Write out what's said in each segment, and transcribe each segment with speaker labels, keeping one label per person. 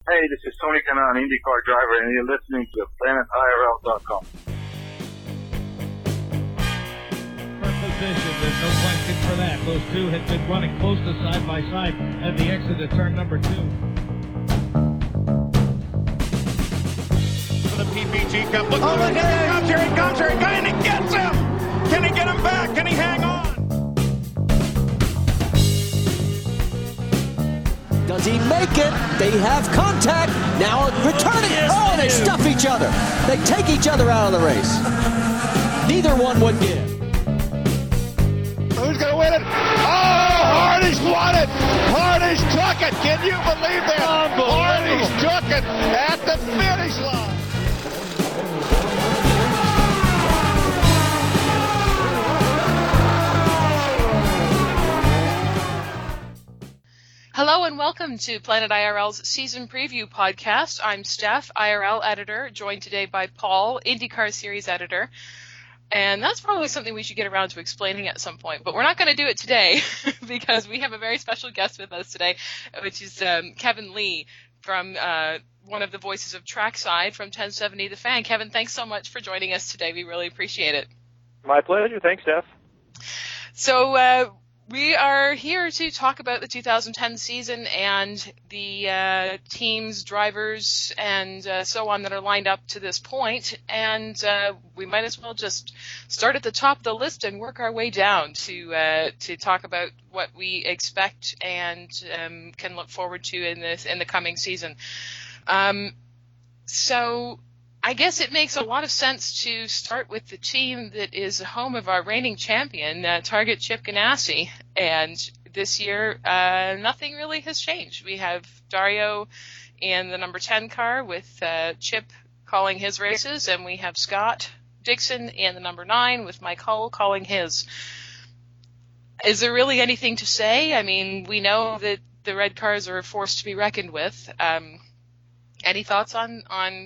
Speaker 1: Hey, this is Tony Kanaan, IndyCar driver, and you're listening to PlanetIRL.com.
Speaker 2: Position. There's no question for that. Those two had been running close to side by side at the exit of turn number 2.
Speaker 3: For the PPG Cup. Look at it. Here he comes. And he gets him. Can he get him back? Can he hang on?
Speaker 4: Does he make it? They have contact. Now returning. And they stuff each other. They take each other out of the race. Neither one would give.
Speaker 3: Who's going to win it? Oh, Hardy's won it. Hardy's took it. Can you believe that? Hardy's took it at the finish line.
Speaker 5: Hello and welcome to Planet IRL's season preview podcast. I'm Steph, IRL editor, joined today by Paul, IndyCar series editor. And that's probably something we should get around to explaining at some point. But we're not going to do it today because we have a very special guest with us today, which is Kevin Lee from one of the voices of Trackside from 1070 The Fan. Kevin, thanks so much for joining us today. We really appreciate it.
Speaker 6: My pleasure. Thanks, Steph.
Speaker 5: So we are here to talk about the 2010 season and the teams, drivers, and so on that are lined up to this point. And we might as well just start at the top of the list and work our way down to talk about what we expect and can look forward to in the coming season. So I guess it makes a lot of sense to start with the team that is the home of our reigning champion, Target Chip Ganassi. And this year, nothing really has changed. We have Dario in the number 10 car with Chip calling his races, and we have Scott Dixon in the number 9 with Mike Hull calling his. Is there really anything to say? I mean, we know that the red cars are a force to be reckoned with. Any thoughts on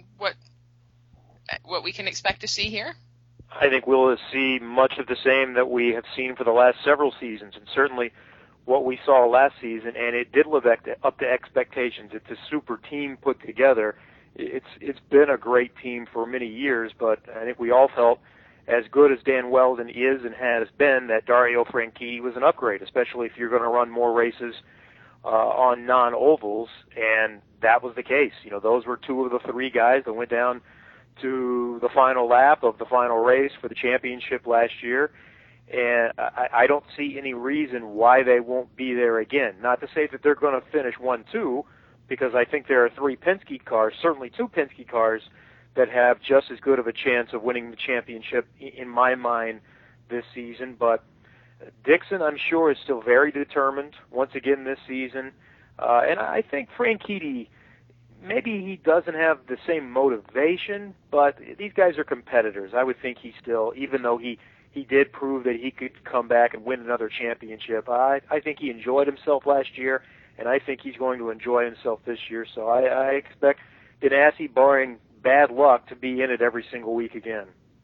Speaker 5: what we can expect to see here?
Speaker 6: I think we'll see much of the same that we have seen for the last several seasons, and certainly what we saw last season, and it did live up to expectations. It's a super team put together. It's been a great team for many years, but I think we all felt, as good as Dan Wheldon is and has been, that Dario Franchitti was an upgrade, especially if you're going to run more races on non-ovals, and that was the case. You know, those were two of the three guys that went down to the final lap of the final race for the championship last year, and I don't see any reason why they won't be there again. Not to say that they're going to finish 1-2, because I think there are 3 Penske cars, certainly 2 Penske cars, that have just as good of a chance of winning the championship in my mind this season. But Dixon, I'm sure, is still very determined once again this season, and I think Franchitti, maybe he doesn't have the same motivation, but these guys are competitors. I would think he still, even though he did prove that he could come back and win another championship, I think he enjoyed himself last year, and I think he's going to enjoy himself this year. So I expect Ganassi, barring bad luck, to be in it every single week again.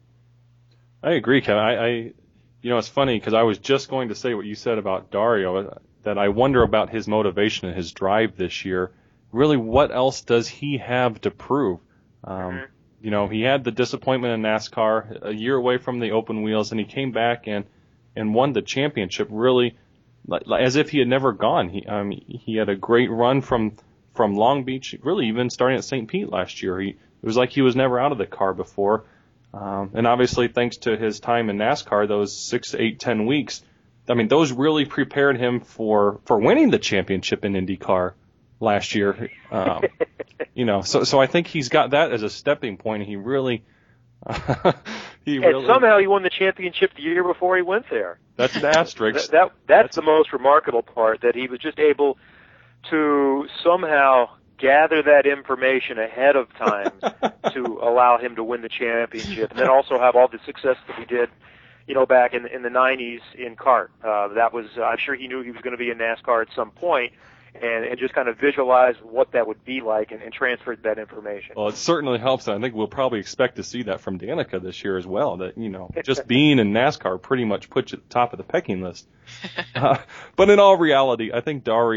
Speaker 7: I agree, Kevin. It's funny because I was just going to say what you said about Dario, that I wonder about his motivation and his drive this year. Really, what else does he have to prove? You know, he had the disappointment in NASCAR, a year away from the open wheels, and he came back and won the championship really as if he had never gone. He had a great run from Long Beach, really even starting at St. Pete last year. It was like he was never out of the car before. And obviously, thanks to his time in NASCAR, those 6, 8, 10 weeks, I mean, those really prepared him for winning the championship in IndyCar last year. So I think he's got that as a stepping point. And he really,
Speaker 6: somehow he won the championship the year before he went there.
Speaker 7: That's an asterisk.
Speaker 6: That's the most remarkable part, that he was just able to somehow gather that information ahead of time to allow him to win the championship, and then also have all the success that he did, back in the 90s in kart. That was, I'm sure he knew he was going to be in NASCAR at some point, and just kind of visualize what that would be like and transferred that information.
Speaker 7: Well, it certainly helps. I think we'll probably expect to see that from Danica this year as well, that, just being in NASCAR pretty much puts you at the top of the pecking list. But in all reality, I think Dario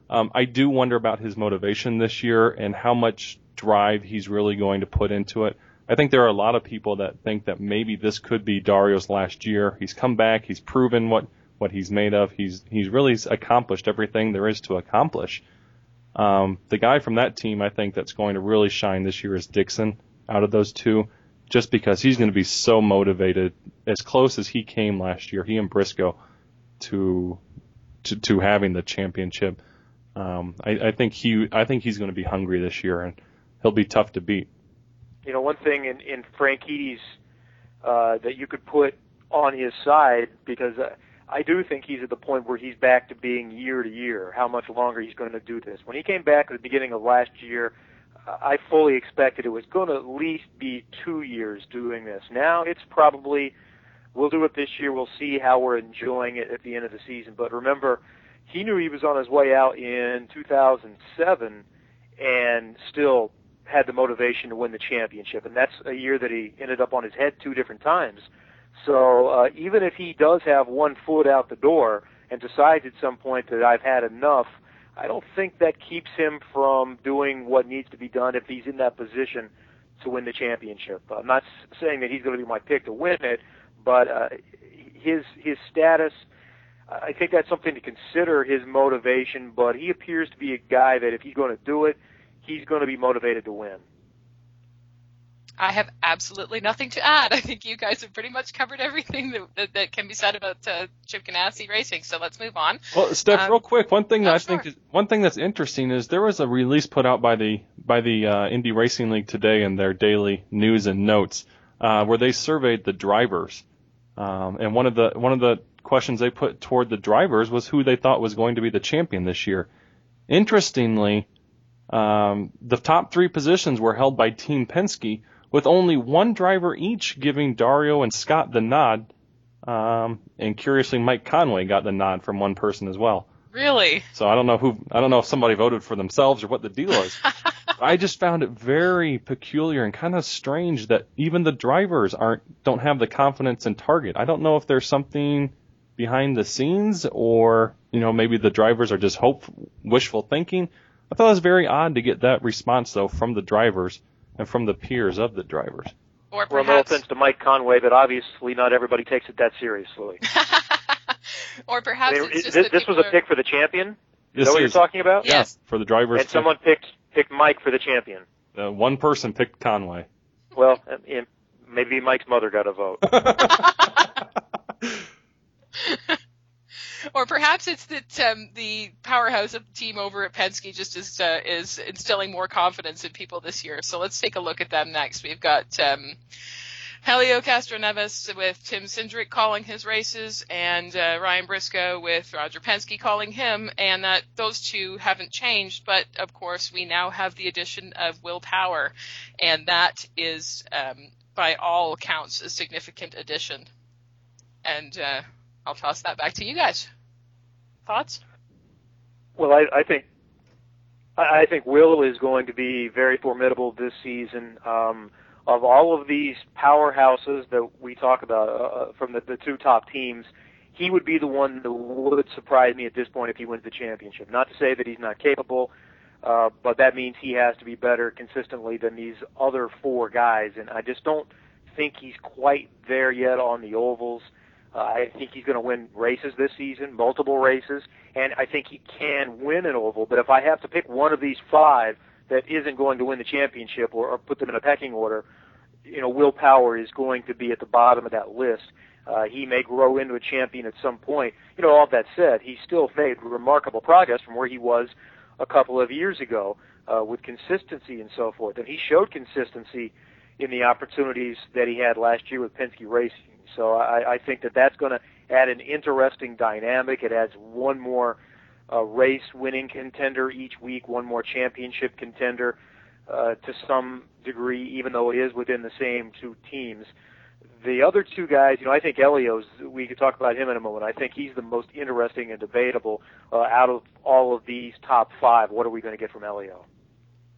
Speaker 7: I do wonder about his motivation this year and how much drive he's really going to put into it. I think there are a lot of people that think that maybe this could be Dario's last year. He's come back. He's proven what he's made of. He's really accomplished everything there is to accomplish. The guy from that team, I think, that's going to really shine this year is Dixon out of those two, just because he's going to be so motivated, as close as he came last year, he and Briscoe, to having the championship. I think he's going to be hungry this year, and he'll be tough to beat.
Speaker 6: You know, one thing in Frank Eady's that you could put on his side, because I do think he's at the point where he's back to being year to year, how much longer he's going to do this. When he came back at the beginning of last year, I fully expected it was going to at least be 2 years doing this. Now it's probably, we'll do it this year, we'll see how we're enjoying it at the end of the season. But remember, he knew he was on his way out in 2007 and still had the motivation to win the championship, and that's a year that he ended up on his head 2 different times. So even if he does have 1 foot out the door and decides at some point that I've had enough, I don't think that keeps him from doing what needs to be done if he's in that position to win the championship. I'm not saying that he's going to be my pick to win it, but his status, I think that's something to consider, his motivation, but he appears to be a guy that if he's going to do it, he's going to be motivated to win.
Speaker 5: I have absolutely nothing to add. I think you guys have pretty much covered everything that can be said about Chip Ganassi Racing. So let's move on.
Speaker 7: Well, Steph, real quick, one thing that's interesting is there was a release put out by the Indy Racing League today in their daily news and notes where they surveyed the drivers, and one of the questions they put toward the drivers was who they thought was going to be the champion this year. Interestingly, the top 3 positions were held by Team Penske, with only 1 driver each giving Dario and Scott the nod. And curiously, Mike Conway got the nod from one person as well.
Speaker 5: Really?
Speaker 7: So I don't know if somebody voted for themselves or what the deal is. I just found it very peculiar and kind of strange that even the drivers don't have the confidence in Target. I don't know if there's something behind the scenes, or maybe the drivers are just wishful thinking. I thought it was very odd to get that response, though, from the drivers and from the peers of the drivers.
Speaker 5: Or perhaps,
Speaker 6: well, no offense to Mike Conway, but obviously not everybody takes it that seriously.
Speaker 5: Or perhaps
Speaker 6: this was a pick for the champion? Is that what you're talking about?
Speaker 5: Yes.
Speaker 7: For the drivers.
Speaker 6: And someone picked Mike for the champion.
Speaker 7: One person picked Conway.
Speaker 6: Well, maybe Mike's mother got a vote.
Speaker 5: Or perhaps it's that the powerhouse of the team over at Penske just is instilling more confidence in people this year. So let's take a look at them next. We've got Helio Castroneves with Tim Cindric calling his races, and Ryan Briscoe with Roger Penske calling him, and those two haven't changed, but of course we now have the addition of Will Power, and that is by all accounts a significant addition. And I'll toss that back to you guys. Thoughts?
Speaker 6: Well, I think Will is going to be very formidable this season. Of all of these powerhouses that we talk about from the 2 top teams, he would be the one that would surprise me at this point if he wins the championship. Not to say that he's not capable, but that means he has to be better consistently than these other 4 guys, and I just don't think he's quite there yet on the ovals. I think he's going to win races this season, multiple races, and I think he can win an oval. But if I have to pick one of these 5 that isn't going to win the championship or put them in a pecking order, Will Power is going to be at the bottom of that list. He may grow into a champion at some point. All that said, he still made remarkable progress from where he was a couple of years ago with consistency and so forth. And he showed consistency in the opportunities that he had last year with Penske Racing. So I think that's going to add an interesting dynamic. It adds one more race-winning contender each week, one more championship contender to some degree, even though it is within the same 2 teams. The other 2 guys, I think Elio's, we could talk about him in a moment. I think he's the most interesting and debatable out of all of these top 5. What are we going to get from Elio?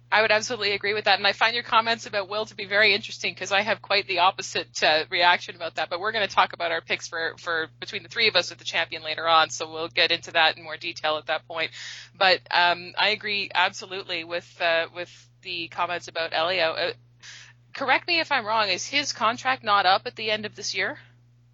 Speaker 5: I would absolutely agree with that, and I find your comments about Will to be very interesting because I have quite the opposite reaction about that. But we're going to talk about our picks for between the three of us at the champion later on, so we'll get into that in more detail at that point. But I agree absolutely with the comments about Elio. Correct me if I'm wrong. Is his contract not up at the end of this year?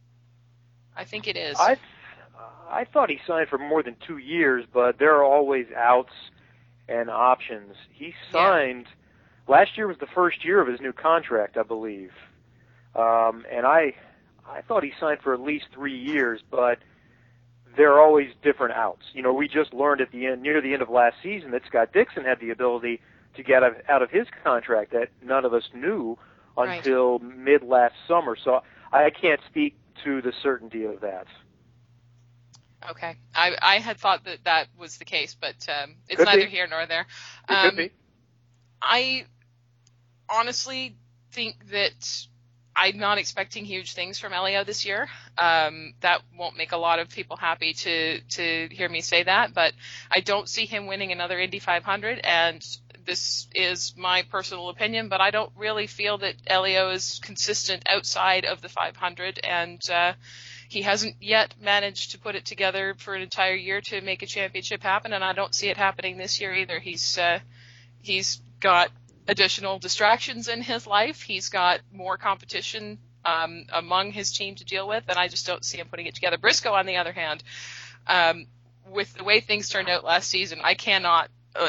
Speaker 5: I think it is.
Speaker 6: I thought he signed for more than 2 years, but there are always outs and options. He signed, last year was the first year of his new contract, I believe. And I thought he signed for at least 3 years, but there are always different outs. You know, we just learned near the end of last season that Scott Dixon had the ability to get out of his contract that none of us knew until mid last summer. So I can't speak to the certainty of that.
Speaker 5: Okay. I had thought that was the case, but it's
Speaker 6: Could
Speaker 5: neither
Speaker 6: be.
Speaker 5: here nor there.
Speaker 6: It could be.
Speaker 5: I honestly think that I'm not expecting huge things from Elio this year. That won't make a lot of people happy to hear me say that, but I don't see him winning another Indy 500, and this is my personal opinion, but I don't really feel that Elio is consistent outside of the 500, and he hasn't yet managed to put it together for an entire year to make a championship happen, and I don't see it happening this year either. He's got additional distractions in his life. He's got more competition among his team to deal with, and I just don't see him putting it together. Briscoe, on the other hand, with the way things turned out last season, I cannot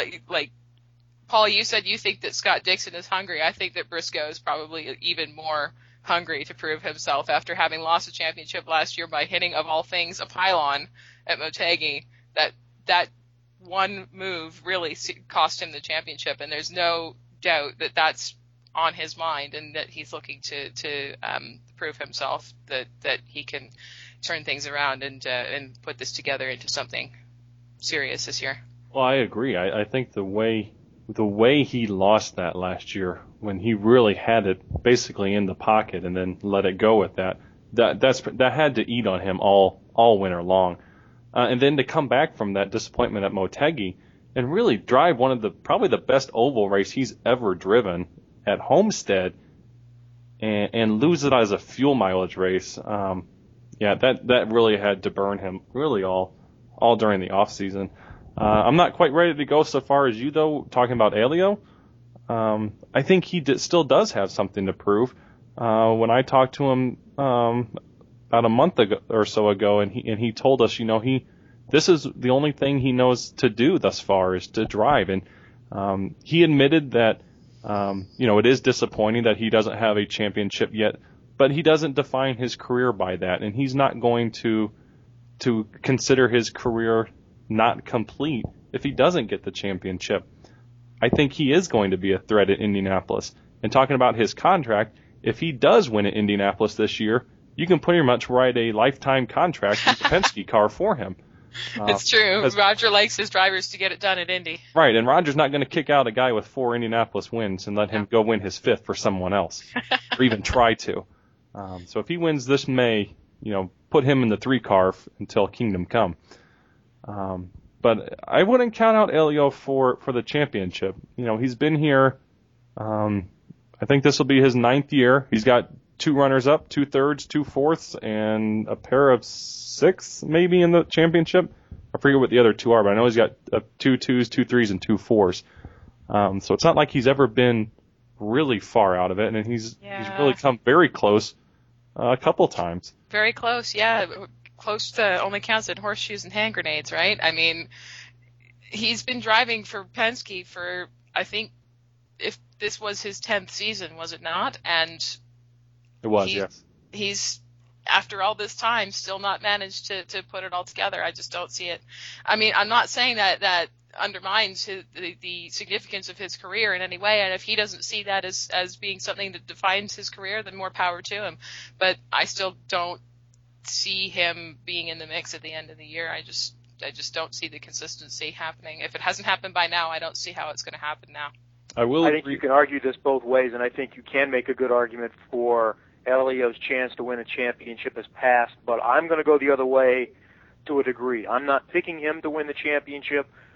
Speaker 5: Paul, you said you think that Scott Dixon is hungry. I think that Briscoe is probably even more hungry to prove himself after having lost a championship last year by hitting, of all things, a pylon at Motegi. That one move really cost him the championship, and there's no doubt that that's on his mind and that he's looking to prove himself that he can turn things around and put this together into something serious this year. Well,
Speaker 7: I agree. I think the way he lost that last year, when he really had it basically in the pocket and then let it go with that had to eat on him all winter long. And then to come back from that disappointment at Motegi and really drive one of probably the best oval race he's ever driven at Homestead and lose it as a fuel mileage race. That really had to burn him really all during the off season. I'm not quite ready to go so far as you, though, talking about Elio. I think he still does have something to prove. When I talked to him about a month ago or so ago, and he told us, this is the only thing he knows to do thus far is to drive. And he admitted that, it is disappointing that he doesn't have a championship yet, but he doesn't define his career by that, and he's not going to consider his career not complete if he doesn't get the championship. I think he is going to be a threat at Indianapolis. And talking about his contract, if he does win at Indianapolis this year, you can pretty much write a lifetime contract with the Penske car for him.
Speaker 5: It's true. Roger likes his drivers to get it done at Indy.
Speaker 7: Right, and Roger's not going to kick out a guy with 4 Indianapolis wins and let him go win his 5th for someone else, or even try to. So if he wins this May, put him in the 3 car until Kingdom Come. But I wouldn't count out Elio for the championship. He's been here. I think this will be his 9th year. He's got 2 runners-up, 2 thirds, 2 fourths, and a pair of 6 maybe in the championship. I forget what the other 2 are, but I know he's got 2 2s, 2 3s, and 2 4s. So it's not like he's ever been really far out of it, and he's really come very close a couple times.
Speaker 5: Very close, yeah. Close to only counts in horseshoes and hand grenades, right? I mean, he's been driving for Penske for, I think, if this was his 10th season, was it not? And
Speaker 7: it was, yes.
Speaker 5: He's, after all this time, still not managed to put it all together. I just don't see it. I mean, I'm not saying that undermines the significance of his career in any way, and if he doesn't see that as being something that defines his career, then more power to him. But I still don't see him being in the mix at the end of the year. I just don't see the consistency happening. If it hasn't happened by now, I don't see how it's going to happen now.
Speaker 6: I think you can argue this both ways, and I think you can make a good argument for Elio's chance to win a championship has passed, but I'm going to go the other way to a degree. I'm not picking him to win the championship,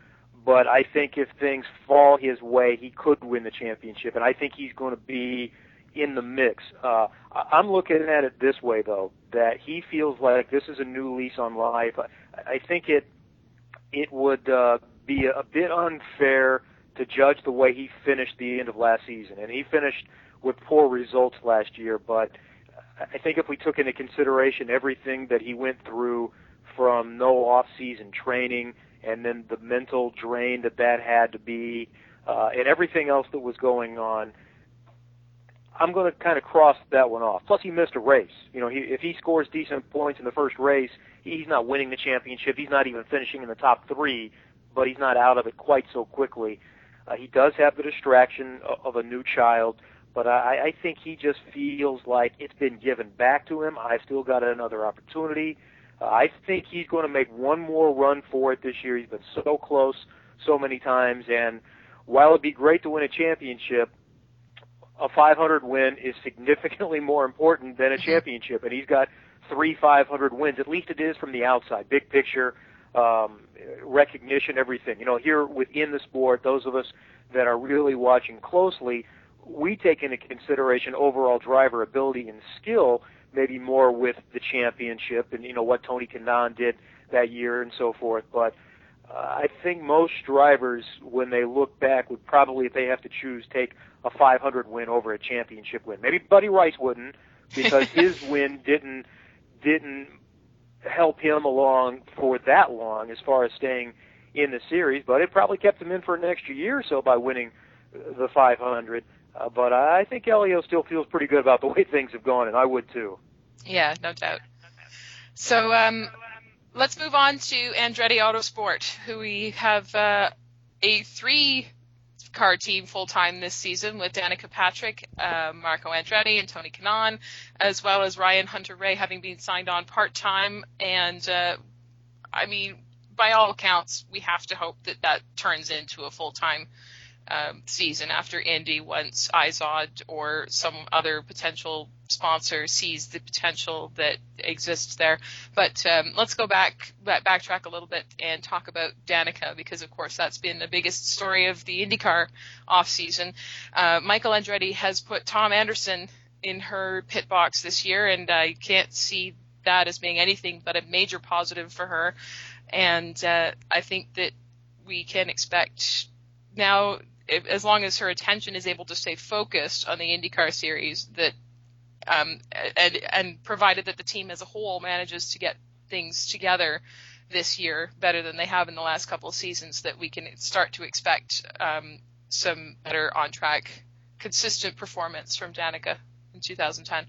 Speaker 6: but I think if things fall his way, he could win the championship, and I think he's going to be in the mix. I'm looking at it this way, though, that he feels like this is a new lease on life. I think it would be a bit unfair to judge the way he finished the end of last season, and he finished with poor results last year, but I think if we took into consideration everything that he went through from no off-season training and then the mental drain that had to be and everything else that was going on, I'm going to kind of cross that one off. Plus, he missed a race. If he scores decent points in the first race, he's not winning the championship. He's not even finishing in the top 3, but he's not out of it quite so quickly. He does have the distraction of a new child, but I think he just feels like it's been given back to him. I've still got another opportunity. I think he's going to make one more run for it this year. He's been so close so many times, and while it'd be great to win a championship, a 500 win is significantly more important than a championship, and he's got 3 500 wins. At least it is from the outside, big picture, recognition, everything. Here within the sport, those of us that are really watching closely, we take into consideration overall driver ability and skill, maybe more with the championship and what Tony Kanaan did that year and so forth. But I think most drivers, when they look back, would probably, if they have to choose, take a 500 win over a championship win. Maybe Buddy Rice wouldn't, because his win didn't help him along for that long as far as staying in the series, but it probably kept him in for an extra year or so by winning the 500. But I think Elio still feels pretty good about the way things have gone, and I would too.
Speaker 5: Yeah, no doubt. So let's move on to Andretti Autosport, who we have a 3-car team full-time this season with Danica Patrick, Marco Andretti, and Tony Kanaan, as well as Ryan Hunter-Reay having been signed on part-time. And, by all accounts, we have to hope that turns into a full-time season after Indy, once Izod or some other potential sponsor sees the potential that exists there. But let's go backtrack a little bit and talk about Danica, because of course that's been the biggest story of the IndyCar off season. Michael Andretti has put Tom Anderson in her pit box this year, and I can't see that as being anything but a major positive for her. And I think that we can expect now, as long as her attention is able to stay focused on the IndyCar series, that and provided that the team as a whole manages to get things together this year better than they have in the last couple of seasons, that we can start to expect some better on-track, consistent performance from Danica in 2010.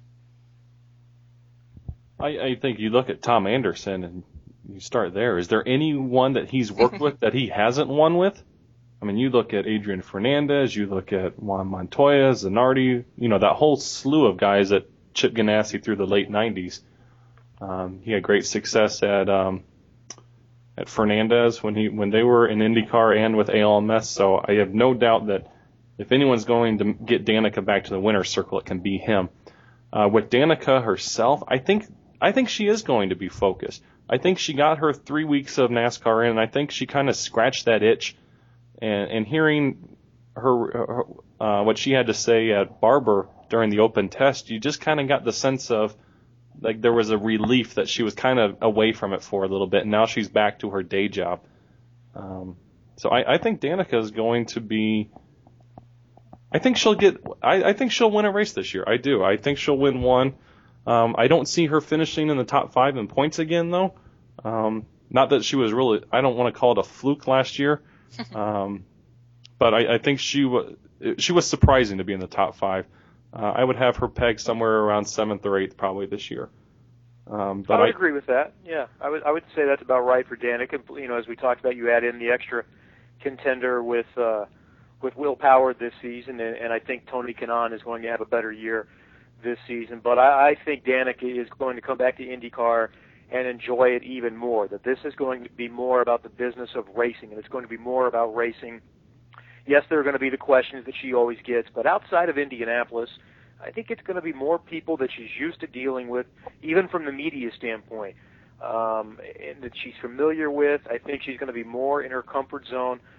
Speaker 7: I think you look at Tom Anderson and you start there. Is there anyone that he's worked with that he hasn't won with? I mean, you look at Adrian Fernandez, you look at Juan Montoya, Zanardi, that whole slew of guys that Chip Ganassi through the late 90s. He had great success at Fernandez when they were in IndyCar and with ALMS. So I have no doubt that if anyone's going to get Danica back to the winner's circle, it can be him. With Danica herself, I think she is going to be focused. I think she got her 3 weeks of NASCAR in, and I think she kind of scratched that itch. And hearing her what she had to say at Barber during the open test, you just kind of got the sense of like there was a relief that she was kind of away from it for a little bit, and now she's back to her day job. So I think Danica is going to be. I think she'll win a race this year. I do. I think she'll win one. I don't see her finishing in the top 5 in points again, though. Not that she was really. I don't want to call it a fluke last year. But I think she was surprising to be in the top 5. I would have her pegged somewhere around 7th or 8th probably this year. But
Speaker 6: I would agree with that. Yeah, I would say that's about right for Danica. As we talked about, you add in the extra contender with Will Power this season, and I think Tony Kanaan is going to have a better year this season. But I think Danica is going to come back to IndyCar and enjoy it even more, that this is going to be more about the business of racing, and it's going to be more about racing. Yes, there are going to be the questions that she always gets, but outside of Indianapolis, I think it's going to be more people that she's used to dealing with, even from the media standpoint, and that she's familiar with. I think she's going to be more in her comfort zone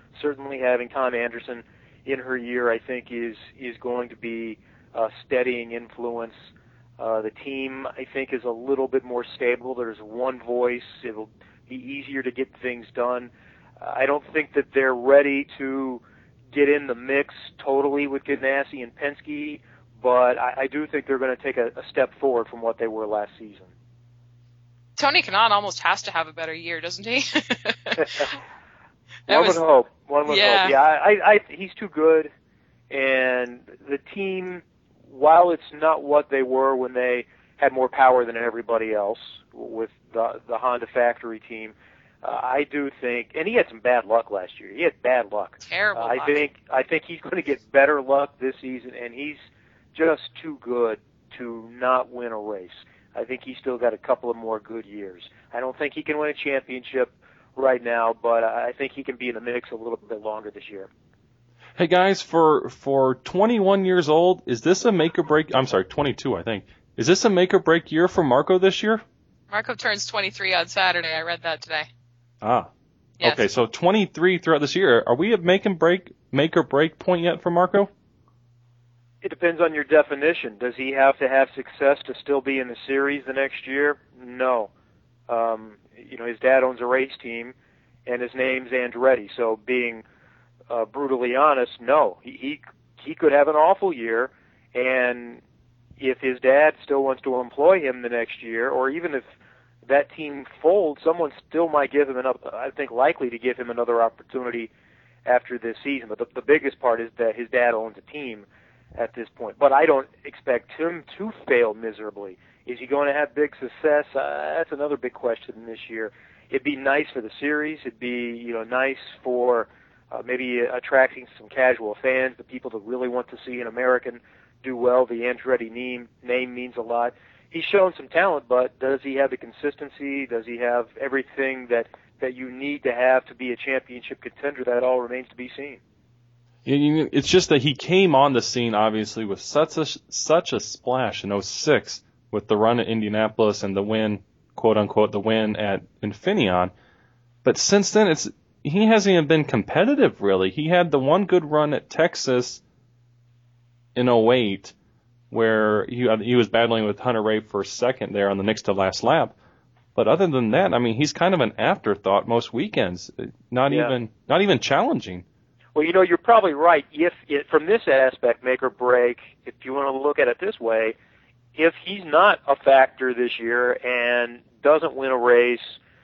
Speaker 6: certainly having Tom Anderson in her year, I think, is going to be a steadying influence. The team, I think, is a little bit more stable. There's one voice. It'll be easier to get things done. I don't think that they're ready to get in the mix totally with Ganassi and Penske, but I do think they're going to take a step forward from what they were last season.
Speaker 5: Tony Kanaan almost has to have a better year, doesn't he?
Speaker 6: One would hope. One would
Speaker 5: yeah.
Speaker 6: hope. Yeah, he's too good, and the team, while it's not what they were when they had more power than everybody else with the Honda factory team, I do think, and he had some bad luck last year. He had bad luck.
Speaker 5: Terrible luck.
Speaker 6: I think he's going to get better luck this season, and he's just too good to not win a race. I think he's still got a couple of more good years. I don't think he can win a championship right now, but I think he can be in the mix a little bit longer this year.
Speaker 7: Hey guys, for 21 years old, is this a make or break? I'm sorry, 22, I think. Is this a make or break year for Marco this year?
Speaker 5: Marco turns 23 on Saturday. I read that today.
Speaker 7: Ah.
Speaker 5: Yes.
Speaker 7: Okay, so 23 throughout this year. Are we at make or break point yet for Marco?
Speaker 6: It depends on your definition. Does he have to have success to still be in the series the next year? No. His dad owns a race team, and his name's Andretti. So being brutally honest, no. He could have an awful year, and if his dad still wants to employ him the next year, or even if that team folds, someone still might give him another, I think likely to give him another opportunity after this season. But the biggest part is that his dad owns a team at this point. But I don't expect him to fail miserably. Is he going to have big success? That's another big question this year. It'd be nice for the series. It'd be nice for maybe attracting some casual fans, the people that really want to see an American do well. The Andretti name means a lot. He's shown some talent, but does he have the consistency? Does he have everything that you need to have to be a championship contender? That all remains to be seen.
Speaker 7: It's just that he came on the scene, obviously, with such a splash in 2006 with the run at Indianapolis and the win, quote-unquote, the win at Infineon. But since then, he hasn't even been competitive, really. He had the one good run at Texas in 2008, where he was battling with Hunter Ray for second there on the next to last lap. But other than that, I mean, he's kind of an afterthought most weekends, not even challenging.
Speaker 6: Well, you're probably right. From this aspect, make or break, if you want to look at it this way, if he's not a factor this year and doesn't win a race,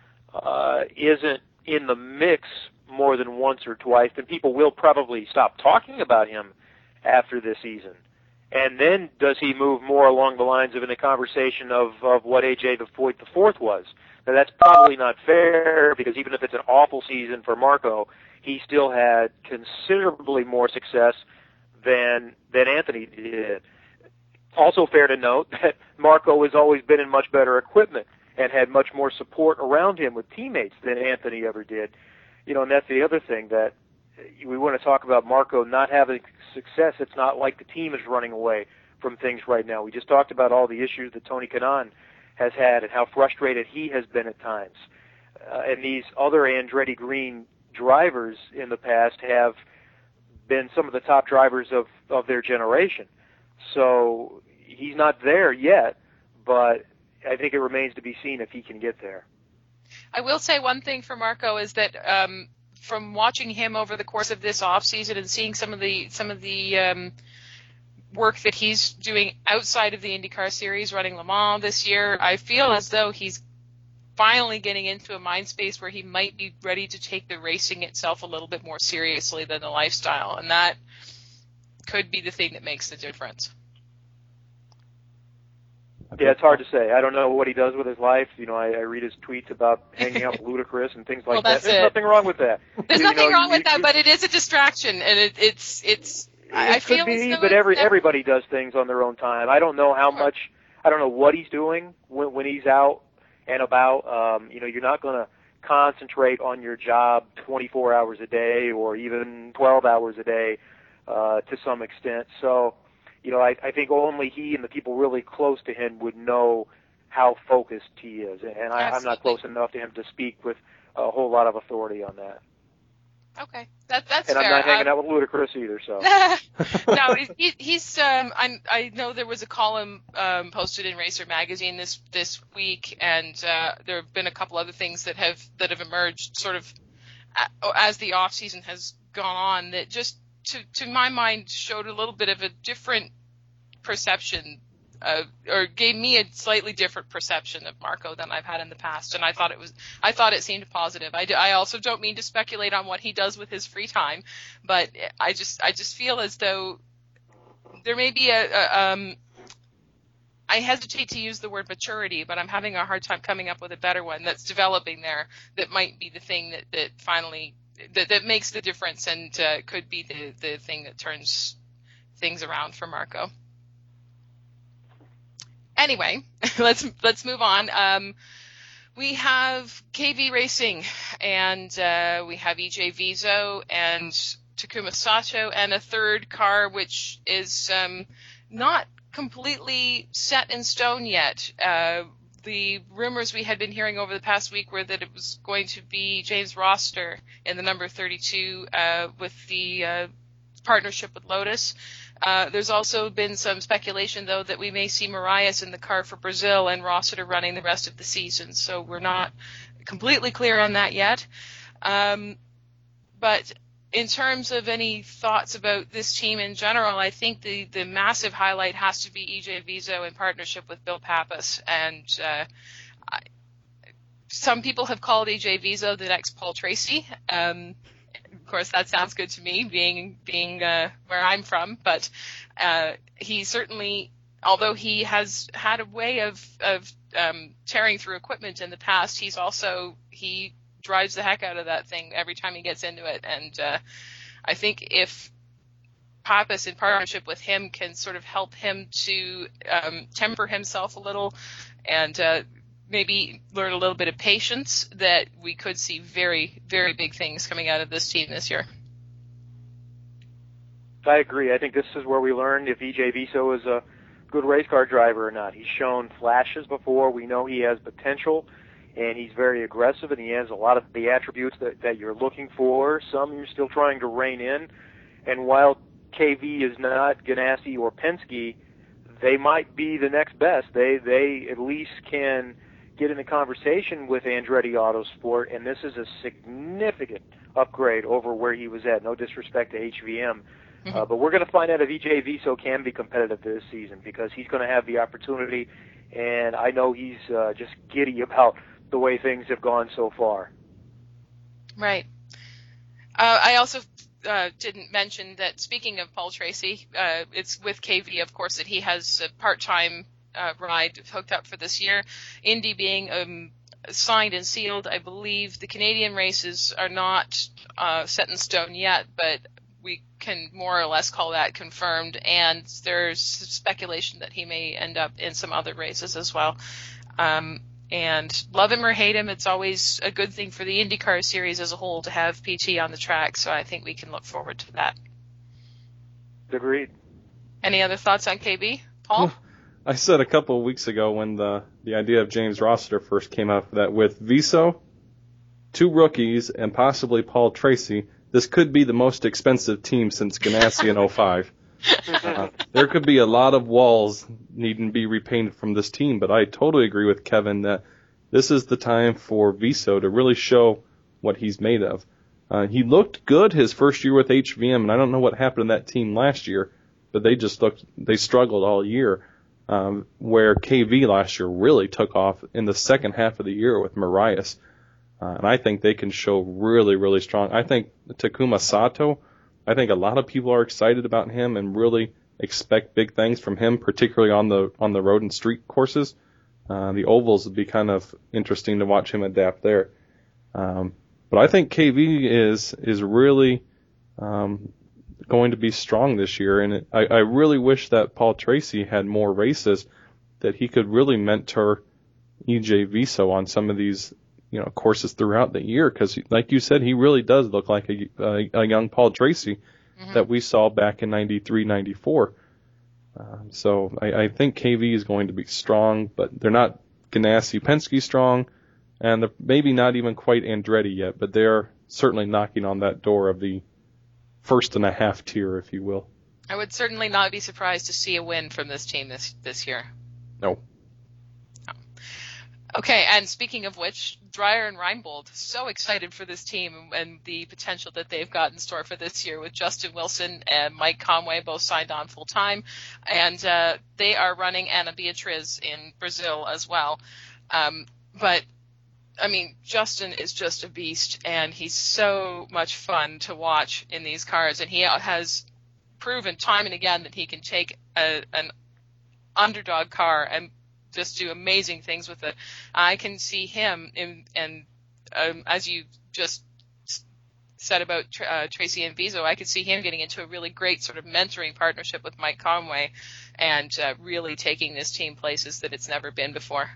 Speaker 6: isn't in the mix more than once or twice, then people will probably stop talking about him after this season. And then does he move more along the lines of in a conversation of what A.J. Foyt IV was? Now, that's probably not fair, because even if it's an awful season for Marco, he still had considerably more success than Anthony did. Also fair to note that Marco has always been in much better equipment and had much more support around him with teammates than Anthony ever did. And that's the other thing, that we want to talk about Marco not having success. It's not like the team is running away from things right now. We just talked about all the issues that Tony Kanaan has had and how frustrated he has been at times. And these other Andretti Green drivers in the past have been some of the top drivers of their generation. So he's not there yet, but I think it remains to be seen if he can get there.
Speaker 5: I will say one thing for Marco is that from watching him over the course of this off season and seeing some of the work that he's doing outside of the IndyCar series, running Le Mans this year, I feel as though he's finally getting into a mind space where he might be ready to take the racing itself a little bit more seriously than the lifestyle, and that could be the thing that makes the difference.
Speaker 6: Yeah, it's hard to say. I don't know what he does with his life. I read his tweets about hanging out with Ludacris and things like that. There's nothing wrong with that.
Speaker 5: There's nothing wrong with that, but it is a distraction, and it's. I feel
Speaker 6: could be, but everybody does things on their own time. I don't know how much. I don't know what he's doing when he's out and about. You're not going to concentrate on your job 24 hours a day or even 12 hours a day to some extent. So. I think only he and the people really close to him would know how focused he is, and I'm not close enough to him to speak with a whole lot of authority on that.
Speaker 5: Okay, that's
Speaker 6: and
Speaker 5: fair.
Speaker 6: I'm not hanging out with Ludacris either. So
Speaker 5: no, he's. I know there was a column posted in Racer Magazine this week, and there have been a couple other things that have emerged sort of as the off season has gone on that just to my mind showed a little bit of a different perception. Or gave me a slightly different perception of Marco than I've had in the past, and I thought it seemed positive. I also don't mean to speculate on what he does with his free time, but I just feel as though there may be I hesitate to use the word maturity, but I'm having a hard time coming up with a better one that's developing there that might be the thing that finally that makes the difference and could be the thing that turns things around for Marco. Anyway, let's move on. We have KV Racing, and we have EJ Viso and Takuma Sato, and a third car which is not completely set in stone yet. The rumors we had been hearing over the past week were that it was going to be James Roster in the number 32 with the partnership with Lotus. There's also been some speculation, though, that we may see Marias in the car for Brazil and Rossiter running the rest of the season. So we're not completely clear on that yet. But in terms of any thoughts about this team in general, I think the massive highlight has to be EJ Viso in partnership with Bill Pappas. And some people have called EJ Viso the next Paul Tracy. Of course, that sounds good to me, being where I'm from. But he certainly, although he has had a way of tearing through equipment in the past, he drives the heck out of that thing every time he gets into it. And I think if Pappas, in partnership with him, can sort of help him to temper himself a little and maybe learn a little bit of patience, that we could see very, very big things coming out of this team this year.
Speaker 6: I agree. I think this is where we learned if EJ Viso is a good race car driver or not. He's shown flashes before. We know he has potential, and he's very aggressive, and he has a lot of the attributes that you're looking for. Some you're still trying to rein in. And while KV is not Ganassi or Penske, they might be the next best. They at least can get in a conversation with Andretti Autosport, and this is a significant upgrade over where he was at. No disrespect to HVM. But we're going to find out if EJ Viso can be competitive this season, because he's going to have the opportunity, and I know he's just giddy about the way things have gone so far.
Speaker 5: Right. I also didn't mention that, speaking of Paul Tracy, it's with KV, of course, that he has a part-time ride hooked up for this year. Indy being signed and sealed, I believe the Canadian races are not set in stone yet, but we can more or less call that confirmed, and there's speculation that he may end up in some other races as well. And love him or hate him, it's always a good thing for the IndyCar series as a whole to have PT on the track, so I think we can look forward to that.
Speaker 6: Agreed.
Speaker 5: Any other thoughts on KB? Paul?
Speaker 7: I said a couple of weeks ago when the idea of James Rossiter first came up that with Viso, 2 rookies, and possibly Paul Tracy, this could be the most expensive team since Ganassi in 05. There could be a lot of walls needing to be repainted from this team, but I totally agree with Kevin that this is the time for Viso to really show what he's made of. He looked good his first year with HVM, and I don't know what happened to that team last year, but they struggled all year. Where KV last year really took off in the second half of the year with Marias. And I think they can show really, really strong. I think Takuma Sato, I think a lot of people are excited about him and really expect big things from him, particularly on the road and street courses. The ovals would be kind of interesting to watch him adapt there. But I think KV is really going to be strong this year, and I really wish that Paul Tracy had more races, that he could really mentor EJ Viso on some of these courses throughout the year, because like you said, he really does look like a young Paul Tracy that we saw back in 93, 94. So I think KV is going to be strong, but they're not Ganassi Penske strong. and they're maybe not even quite Andretti yet, but they're certainly knocking on that door of the first and a half tier, if you will.
Speaker 5: I would certainly not be surprised to see a win from this team this year.
Speaker 7: No.
Speaker 5: Okay, and speaking of which, Dreyer and Reinbold, so excited for this team and the potential that they've got in store for this year with Justin Wilson and Mike Conway both signed on full-time, and they are running Ana Beatriz in Brazil as well. But, I mean, Justin is just a beast, and he's so much fun to watch in these cars, and he has proven time and again that he can take an underdog car and just do amazing things with it. I can see him, as you just said about Tracy and Vizo, I could see him getting into a really great sort of mentoring partnership with Mike Conway and really taking this team places that it's never been before.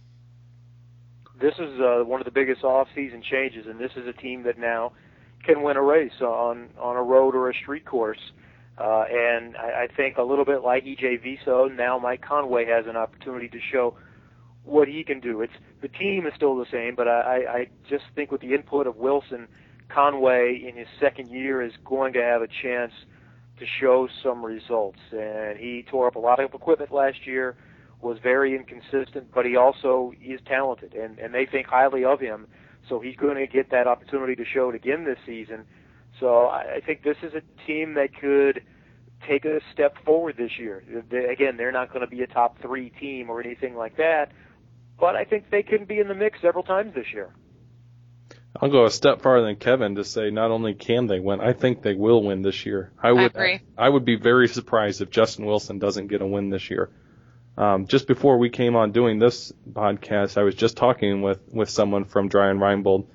Speaker 6: This is one of the biggest off-season changes, and this is a team that now can win a race on a road or a street course. And I think a little bit like E.J. Viso, now Mike Conway has an opportunity to show what he can do. The team is still the same, but I just think with the input of Wilson, Conway in his second year is going to have a chance to show some results. And he tore up a lot of equipment last year, was very inconsistent, but he also is talented, and they think highly of him. So he's going to get that opportunity to show it again this season. So I think this is a team that could take a step forward this year. Again, they're not going to be a top 3 team or anything like that, but I think they can be in the mix several times this year.
Speaker 7: I'll go a step farther than Kevin to say not only can they win, I think they will win this year. I
Speaker 5: agree.
Speaker 7: I would be very surprised if Justin Wilson doesn't get a win this year. Just before we came on doing this podcast, I was just talking with someone from Dreyer and Reinbold,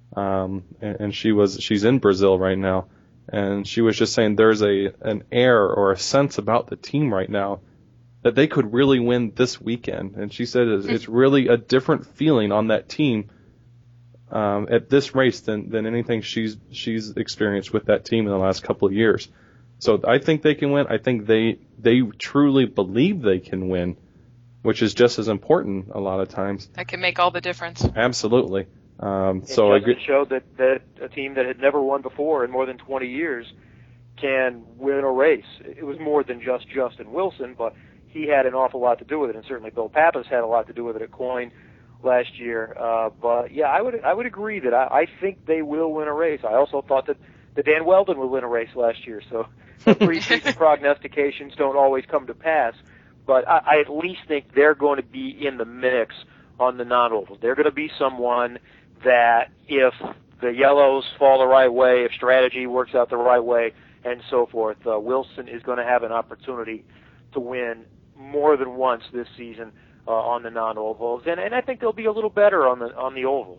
Speaker 7: and she's in Brazil right now, and she was just saying there's an air or a sense about the team right now that they could really win this weekend. And she said it's really a different feeling on that team at this race than anything she's experienced with that team in the last couple of years. So I think they can win. I think they truly believe they can win, which is just as important a lot of times.
Speaker 5: That can make all the difference.
Speaker 7: Absolutely.
Speaker 6: So it showed that a team that had never won before in more than 20 years can win a race. It was more than just Justin Wilson, but he had an awful lot to do with it, and certainly Bill Pappas had a lot to do with it at Coyne last year. But yeah, I would agree that I think they will win a race. I also thought that Dan Weldon would win a race last year, so preseason prognostications don't always come to pass. But I at least think they're going to be in the mix on the non-ovals. They're going to be someone that if the yellows fall the right way, if strategy works out the right way, and so forth, Wilson is going to have an opportunity to win more than once this season on the non-ovals, and I think they'll be a little better on the ovals.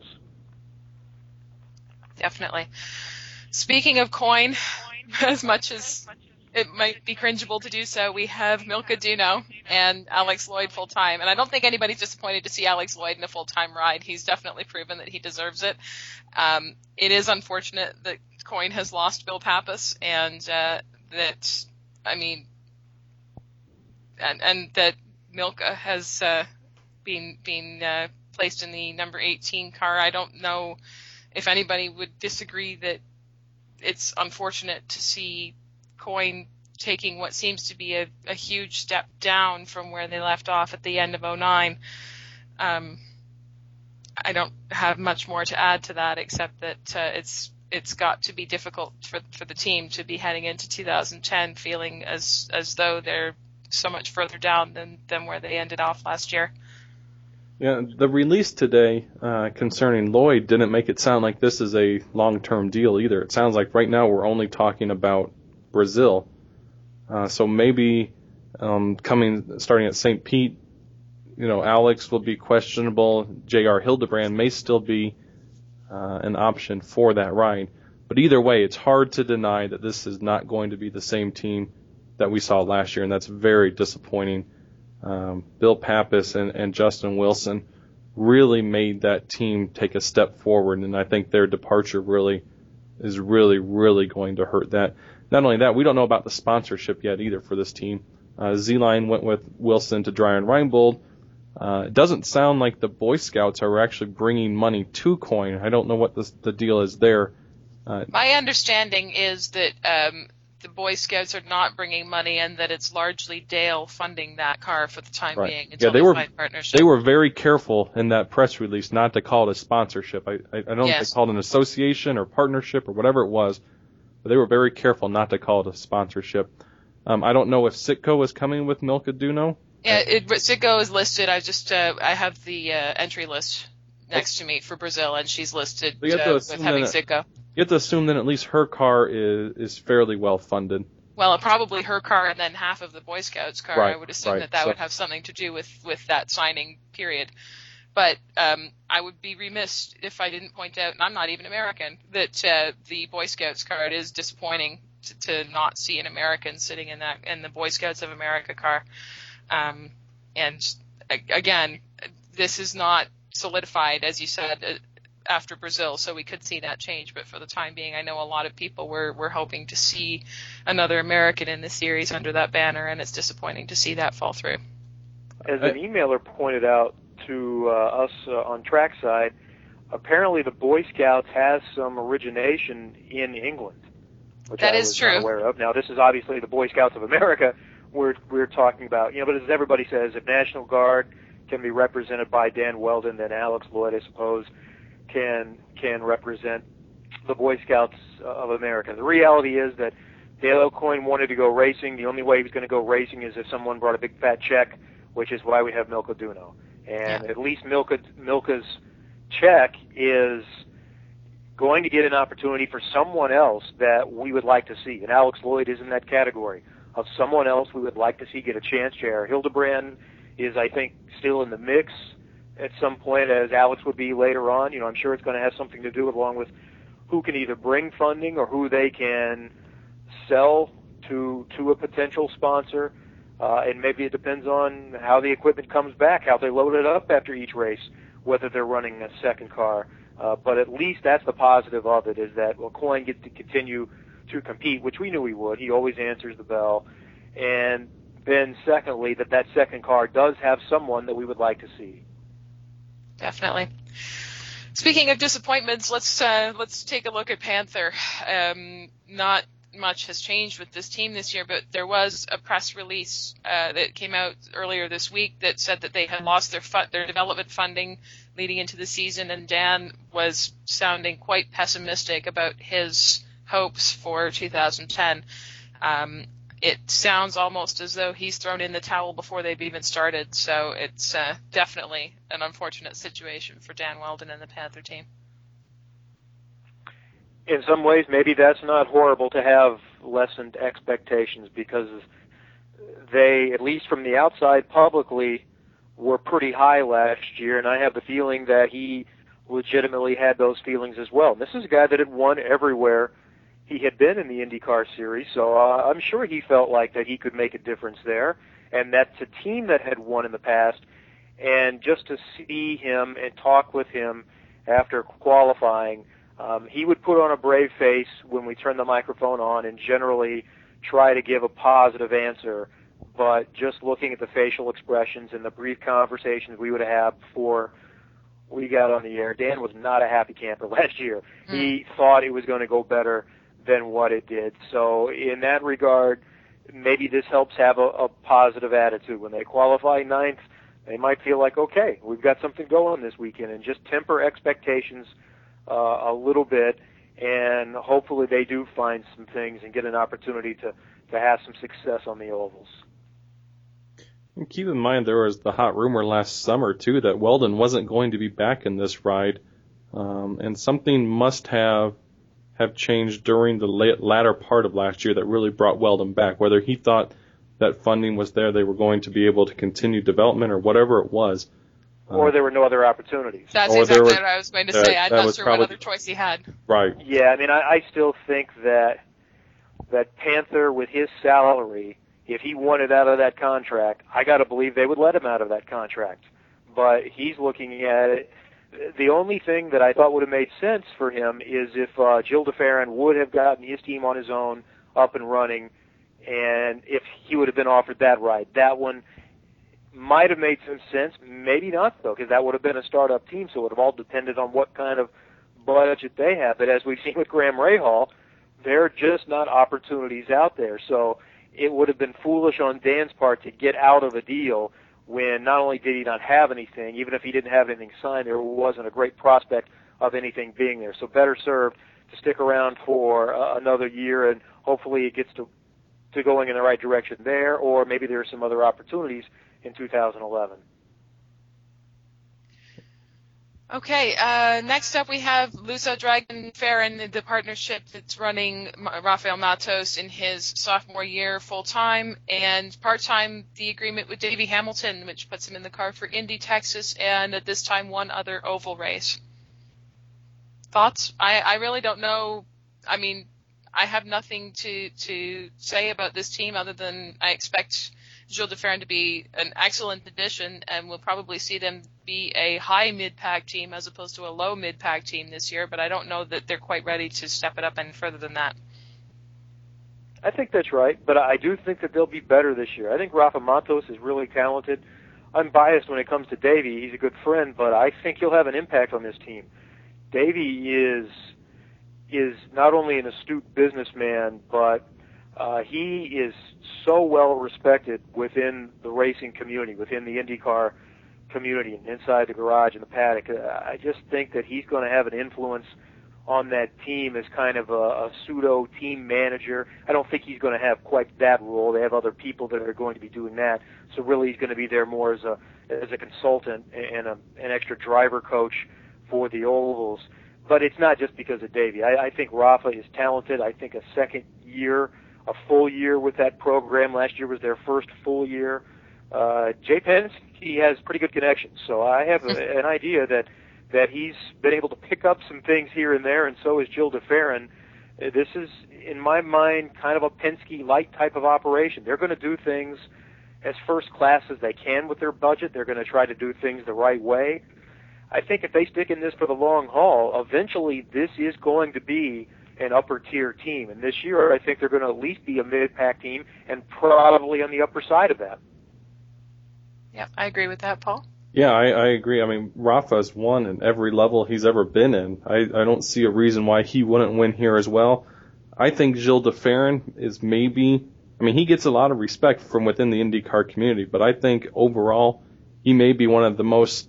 Speaker 5: Definitely. Speaking of Coyne, as much as it might be cringeable to do so, we have Milka Duno and Alex Lloyd full-time. And I don't think anybody's disappointed to see Alex Lloyd in a full-time ride. He's definitely proven that he deserves it. It is unfortunate that Coyne has lost Bill Pappas and that Milka has been placed in the number 18 car. I don't know if anybody would disagree that it's unfortunate to see Coyne taking what seems to be a huge step down from where they left off at the end of 2009. I don't have much more to add to that except that it's got to be difficult for the team to be heading into 2010 feeling as though they're so much further down than where they ended off last year.
Speaker 7: Yeah, the release today concerning Lloyd didn't make it sound like this is a long-term deal either. It sounds like right now we're only talking about Brazil. So maybe starting at St. Pete, Alex will be questionable. J.R. Hildebrand may still be an option for that ride. But either way, it's hard to deny that this is not going to be the same team that we saw last year, and that's very disappointing. Bill Pappas and Justin Wilson really made that team take a step forward, and I think their departure is really going to hurt that. Not only that, we don't know about the sponsorship yet either for this team. Z-Line went with Wilson to Dreyer and Reinbold. It doesn't sound like the Boy Scouts are actually bringing money to Coyne. I don't know what the deal is there.
Speaker 5: My understanding is that the Boy Scouts are not bringing money, and that it's largely Dale funding that car for the time being until they find partnership.
Speaker 7: They were very careful in that press release not to call it a sponsorship. I don't know if they called it an association or partnership or whatever it was, but they were very careful not to call it a sponsorship. I don't know if Sitco is coming with Milka Duno.
Speaker 5: Yeah, Sitco is listed. I have the entry list next to me for Brazil, and she's listed with having Sitco.
Speaker 7: You have to assume that at least her car is fairly well funded.
Speaker 5: Well, probably her car and then half of the Boy Scouts car. Right, I would assume that would have something to do with that signing period. But I would be remiss if I didn't point out, and I'm not even American, that the Boy Scouts car, it is disappointing to not see an American sitting in the Boy Scouts of America car. And again, this is not solidified, as you said, after Brazil, so we could see that change. But for the time being, I know a lot of people were hoping to see another American in the series under that banner, and it's disappointing to see that fall through.
Speaker 6: As an emailer pointed out to us on Trackside, apparently the Boy Scouts has some origination in England, which I was not aware of. Now, this is obviously the Boy Scouts of America we're talking about, but as everybody says, if National Guard can be represented by Dan Weldon, then Alex Lloyd, I suppose, can represent the Boy Scouts of America. The reality is that Dale Coyne wanted to go racing. The only way he was going to go racing is if someone brought a big fat check, which is why we have Milka Duno. And at least Milka's check is going to get an opportunity for someone else that we would like to see. And Alex Lloyd is in that category of someone else we would like to see get a chance. J.R. Hildebrand is, I think, still in the mix at some point, as Alex would be later on. I'm sure it's going to have something to do along with who can either bring funding or who they can sell to a potential sponsor. And maybe it depends on how the equipment comes back, how they load it up after each race, whether they're running a second car. But at least that's the positive of it, is that Coyne gets to continue to compete, which we knew he would. He always answers the bell. And then secondly, that second car does have someone that we would like to see.
Speaker 5: Definitely. Speaking of disappointments, let's take a look at Panther. Not much has changed with this team this year, but there was a press release that came out earlier this week that said that they had lost their development funding leading into the season, and Dan was sounding quite pessimistic about his hopes for 2010. It sounds almost as though he's thrown in the towel before they've even started, so it's definitely an unfortunate situation for Dan Weldon and the Panther team.
Speaker 6: In some ways, maybe that's not horrible to have lessened expectations, because they, at least from the outside publicly, were pretty high last year, and I have the feeling that he legitimately had those feelings as well. And this is a guy that had won everywhere he had been in the IndyCar series, so I'm sure he felt like that he could make a difference there, and that's a team that had won in the past, and just to see him and talk with him after qualifying, he would put on a brave face when we turned the microphone on and generally try to give a positive answer, but just looking at the facial expressions and the brief conversations we would have before we got on the air, Dan was not a happy camper last year. He thought it was going to go better than what it did. So in that regard, maybe this helps have a positive attitude. When they qualify ninth, they might feel like, okay, we've got something going this weekend, and just temper expectations a little bit, and hopefully they do find some things and get an opportunity to have some success on the ovals.
Speaker 7: And keep in mind, there was the hot rumor last summer, too, that Weldon wasn't going to be back in this ride, and something must have changed during the latter part of last year that really brought Weldon back. Whether he thought that funding was there, they were going to be able to continue development, or whatever it was.
Speaker 6: Or there were no other opportunities.
Speaker 5: That's exactly what I was going to say. I'm not sure what other choice he had.
Speaker 7: Right.
Speaker 6: Yeah, I mean, I still think that Panther, with his salary, if he wanted out of that contract, I got to believe they would let him out of that contract. But he's looking at it. The only thing that I thought would have made sense for him is if Gilles de Ferran would have gotten his team on his own up and running, and if he would have been offered that ride. That one might have made some sense, maybe not though, because that would have been a startup team, so it would have all depended on what kind of budget they have. But as we've seen with Graham Rahal, there are just not opportunities out there. So it would have been foolish on Dan's part to get out of a deal when not only did he not have anything, even if he didn't have anything signed, there wasn't a great prospect of anything being there. So better served to stick around for another year, and hopefully it gets to going in the right direction there, or maybe there are some other opportunities in 2011.
Speaker 5: Okay, next up we have Luso Dragon Farron, the partnership that's running Rafael Matos in his sophomore year full-time, and part-time the agreement with Davey Hamilton, which puts him in the car for Indy, Texas, and at this time one other oval race. Thoughts? I really don't know. I mean, I have nothing to say about this team other than I expect Gilles de Ferran to be an excellent addition, and we'll probably see them be a high mid-pack team as opposed to a low mid-pack team this year, but I don't know that they're quite ready to step it up any further than that.
Speaker 6: I think that's right, but I do think that they'll be better this year. I think Rafa Matos is really talented. I'm biased when it comes to Davey. He's a good friend, but I think he'll have an impact on this team. Davey is not only an astute businessman, but he is so well respected within the racing community, within the IndyCar community, and inside the garage and the paddock. I just think that he's going to have an influence on that team as kind of a pseudo team manager. I don't think he's going to have quite that role. They have other people that are going to be doing that. So really, he's going to be there more as a consultant and an extra driver coach for the ovals. But it's not just because of Davey. I think Rafa is talented. I think a full year with that program. Last year was their first full year. Jay Pence, he has pretty good connections. So I have an idea that he's been able to pick up some things here and there, and so is Gilles de Ferran. This is, in my mind, kind of a Penske-like type of operation. They're going to do things as first class as they can with their budget. They're going to try to do things the right way. I think if they stick in this for the long haul, eventually this is going to be an upper-tier team. And this year, I think they're going to at least be a mid-pack team and probably on the upper side of that.
Speaker 5: Yeah, I agree with that, Paul.
Speaker 7: Yeah, I agree. I mean, Rafa's won in every level he's ever been in. I don't see a reason why he wouldn't win here as well. I think Gilles de Ferran is maybe, I mean, he gets a lot of respect from within the IndyCar community, but I think overall he may be one of the most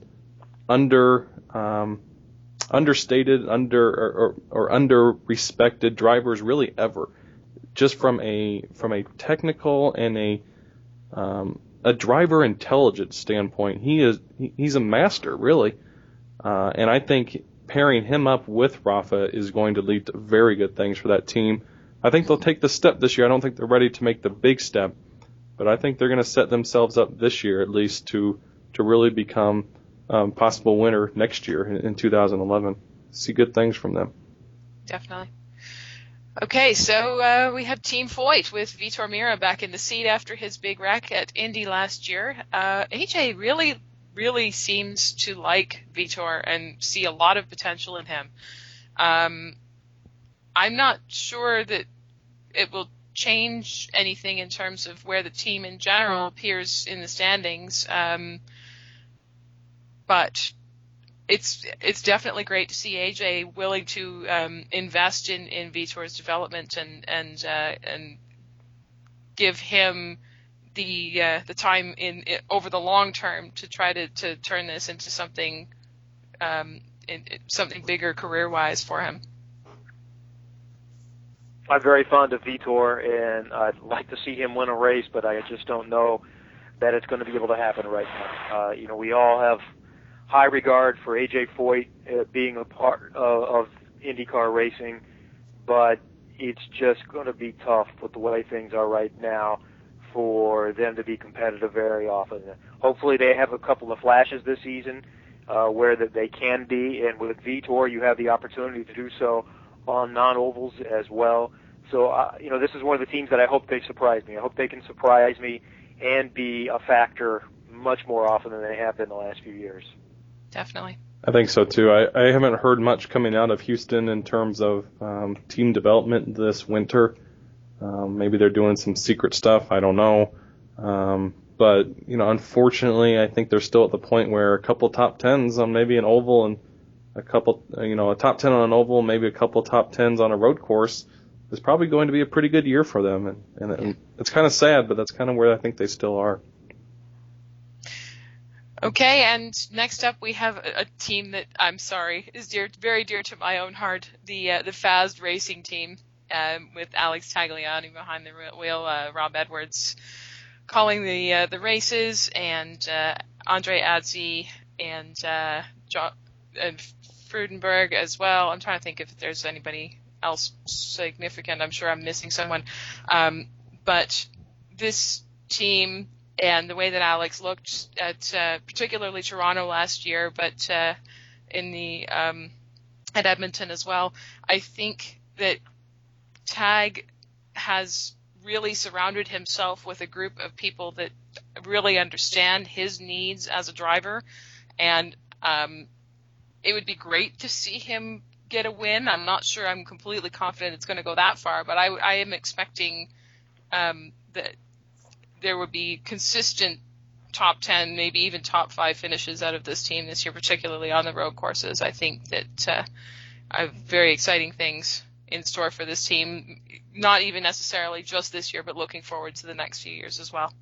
Speaker 7: understated, under-respected drivers really ever. Just from a technical and a driver intelligence standpoint, he's a master, really. And I think pairing him up with Rafa is going to lead to very good things for that team. I think they'll take the step this year. I don't think they're ready to make the big step, but I think they're going to set themselves up this year at least to really become possible winner next year in 2011. See good things from them.
Speaker 5: Definitely. Okay, so we have Team Foyt with Vitor Meira back in the seat after his big wreck at Indy last year. AJ really seems to like Vitor and see a lot of potential in him. I'm not sure that it will change anything in terms of where the team in general appears in the standings. But it's definitely great to see AJ willing to invest in Vitor's development and give him the time over the long term to try to turn this into something something bigger career wise for him.
Speaker 6: I'm very fond of Vitor, and I'd like to see him win a race, but I just don't know that it's going to be able to happen right now. We all have high regard for AJ Foyt being a part of IndyCar racing, but it's just going to be tough with the way things are right now for them to be competitive very often. Hopefully they have a couple of flashes this season where that they can be, and with Vitor you have the opportunity to do so on non-ovals as well. So, this is one of the teams that I hope they surprise me. I hope they can surprise me and be a factor much more often than they have been the last few years.
Speaker 5: Definitely.
Speaker 7: I think so too. I haven't heard much coming out of Houston in terms of team development this winter. Maybe they're doing some secret stuff. I don't know. But, unfortunately, I think they're still at the point where a couple top 10s on maybe an oval and a top 10 on an oval, maybe a couple top 10s on a road course is probably going to be a pretty good year for them. And it's kind of sad, but that's kind of where I think they still are.
Speaker 5: Okay, and next up we have a team that, I'm sorry, is very dear to my own heart, the FASD racing team, with Alex Tagliani behind the wheel, Rob Edwards calling the races, and Andre Adzi and Freudenberg as well. I'm trying to think if there's anybody else significant. I'm sure I'm missing someone. But this team and the way that Alex looked at particularly Toronto last year, but in the at Edmonton as well, I think that Tag has really surrounded himself with a group of people that really understand his needs as a driver, and it would be great to see him get a win. I'm not sure I'm completely confident it's going to go that far, but I am expecting that there would be consistent top 10, maybe even top 5 finishes out of this team this year, particularly on the road courses. I think that I have very exciting things in store for this team, not even necessarily just this year, but looking forward to the next few years as well.